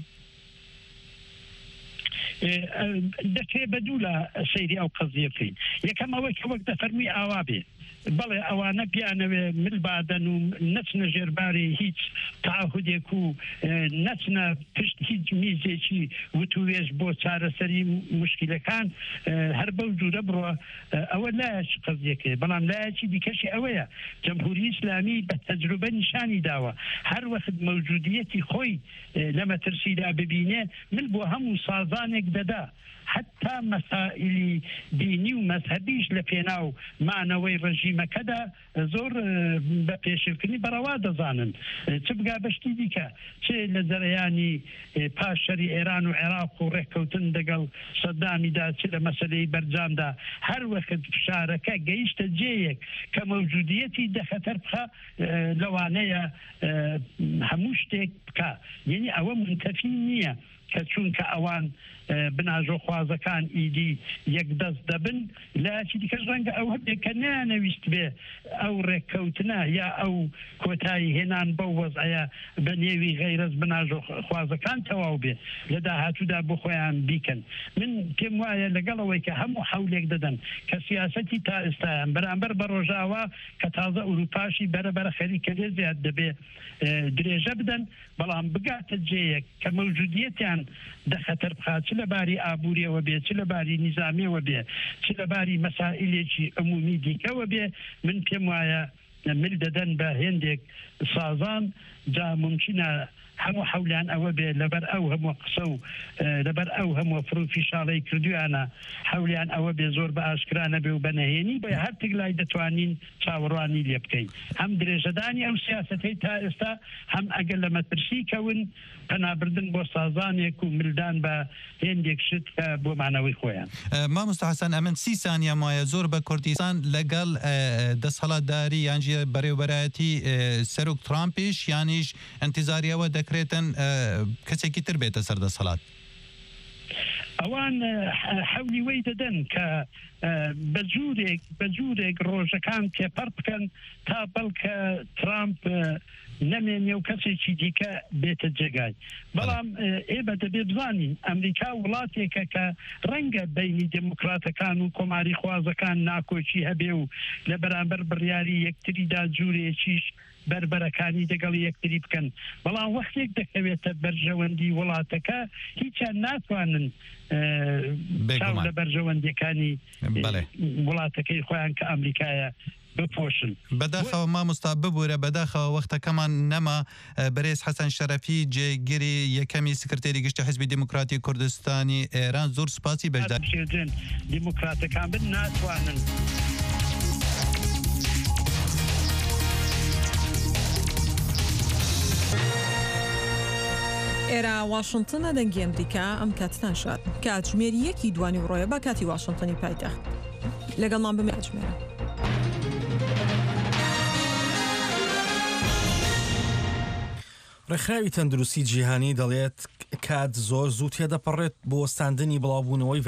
Speaker 19: دەکرێت بە دوو لە سەیری ئەو قەزیە بکەین یەکەم ئەوەی کە وەک دەفەرمی ئاوا بێ بەڵێ ئەوانە پیانەوێ ملبادەن و نەچنە ژێرباری هیچ تعهودێک و نەچنە پشت هیچ میزێکی وتوێژ بۆ چارەسەری مشکلەکان هەر بەو جوورە بڕوە ئەوە لایەکی قەزیەکە بەڵام لایەکی دیکەشی ئەوەیە جەمهوری ئیسلامی بە تەجروبە نیشانی داوە هەر وەخت مەوجودیەتی خۆی لە مەترسیدا ببینێ من بۆ هەموو سازانێک دەدا حتا مەسائلی دینی و مەذهبیش لە پێناو مانەوەی ڕژیمەکەدا زۆر بە پێشکردنی بەڕەوا دەزانن چ بگا بەشتی دیکە چ لە جەرەیانی پاشەری ئێران و عێراق و ڕێککەوتن دەگەڵ سەدامیدا چ لە مەسەلەی بەرجامدا هەر وەخت فشارەکە گەیشتە جێیەک کە مەوجودیەتی دەخەتەر بخە لەوانەیە هەموو شتێک بکە یعنی ئەوە منتەفی نییە کە چونکە ئەوان بناژۆ خوازەکان ئیدی یەکدەست دەبن لایەکی دیکەش ڕەنگە ئەو هەبێ کە نانەویست بێ ئەو ڕێککەوتنە یا ئەو کۆتایی هێنان بەو وەزعەیە بە نێوی غەیرەز بناژۆ خوازەکان تەواو بێ لە داهاتوودا بۆ خۆیان بیکەن من پێم وایە لەگەڵەوەی کە هەموو حەولێک دەدەن کە سیاسەتی تا ئێستایان بەرامبەر بە ڕۆژاوا کە تازە ئوروپاشی بەرەبەرە خەریکە لێ زیاد دەبێ درێژە بدەن بەڵام بگاتە جێیەک کە مەوجودیەتیان دەخەتەر بخات چ لەباری ئابووریەوە بێ چ لەباری نیزامیەوە بێ چ لەباری مەسائلێکی عمومی دیکەوە بێ من پێم وایە مل دەدەن بە هێندێک سازان جا ممکنە هەموو حەولیان ئەوە بێ لەبەر ئەو هەموو قسە و لەبەر ئەو هەموو فروفی شاڵەی کردویانە حەولیان ئەوە بێ زۆر بە ئاشکرانە بێ و بەنەهێنی بۆ هەر تگلای دەتوانین چاوەڕوانی لێ بکەین هەم درێژەدانی ئەو سیاسەتەی تا ئێستا هەم ئەگەر لە مەترسی کەون پەنابردن بۆ سازانێک و ملدان بە هێندێک شت کە بۆ مانەوەی خۆیان
Speaker 18: مامۆستا حەسەن ئەمن 30 سانیە مایە زۆر بە کوردستان لەگەڵ دەسەڵاتداری یانجی بەڕێوەبەرایەتی سەرۆک ترامپیش یانیش ئەنتیزاریەوە دەکرێتن کەسێکی تر بێتە سەردەسەڵات
Speaker 19: ئەوان حەولی وەی دەدەن کە بە جوورێک ڕۆژەکان تێپەڕ بکەن تا بەڵکە ترامپ نەمێنێ و کەسێکی دیکە بێتە جێگای بەڵام ئێمە دەبێ بزانین ئەمریکا وڵاتێکە کە ڕەنگە بینی دموکراتەکان و کۆماری خوازەکان ناکۆچی هەبێ و لە بەرامبەر بڕیاری یەکتریدا جوورێکیش بربەرەکانی دەگەڵ یەکتری بکەن بەڵام وەختێک دەکەوێتە بەرژەوەندی وڵاتەکە هیچیان ناتوانن چاو لە بەرژەوەندیەکانی وڵاتەکەی خۆیان کە ئەمریکایە بپۆشن
Speaker 18: بەداخەوە مامۆستا ببوورە بەداخەوە وەختەکەمان نەما بەرێز حەسەن شەرەفی جێگیری یەکەمی سکرتێری گشتی حیزبی دیموکراتی کوردستانی ئێران زۆر سپاسی بەشدار
Speaker 19: دیموکراتەکان بن ناتوانن
Speaker 2: ئێرە واشنگتنە دەنگی ئەمریکا ئەم کاتتان شاد کاتژمێری یەکی دوانی ڕۆیە بە کاتی واشنگتنی پایتەخت لەگەڵمان بمێ کاتژمێرە.
Speaker 6: ڕێکخراوی تەندروستی جیهانی دەڵێت کات زۆر زوو تێدەپەڕێت بۆ وەستاندنی بڵاوبوونەوەی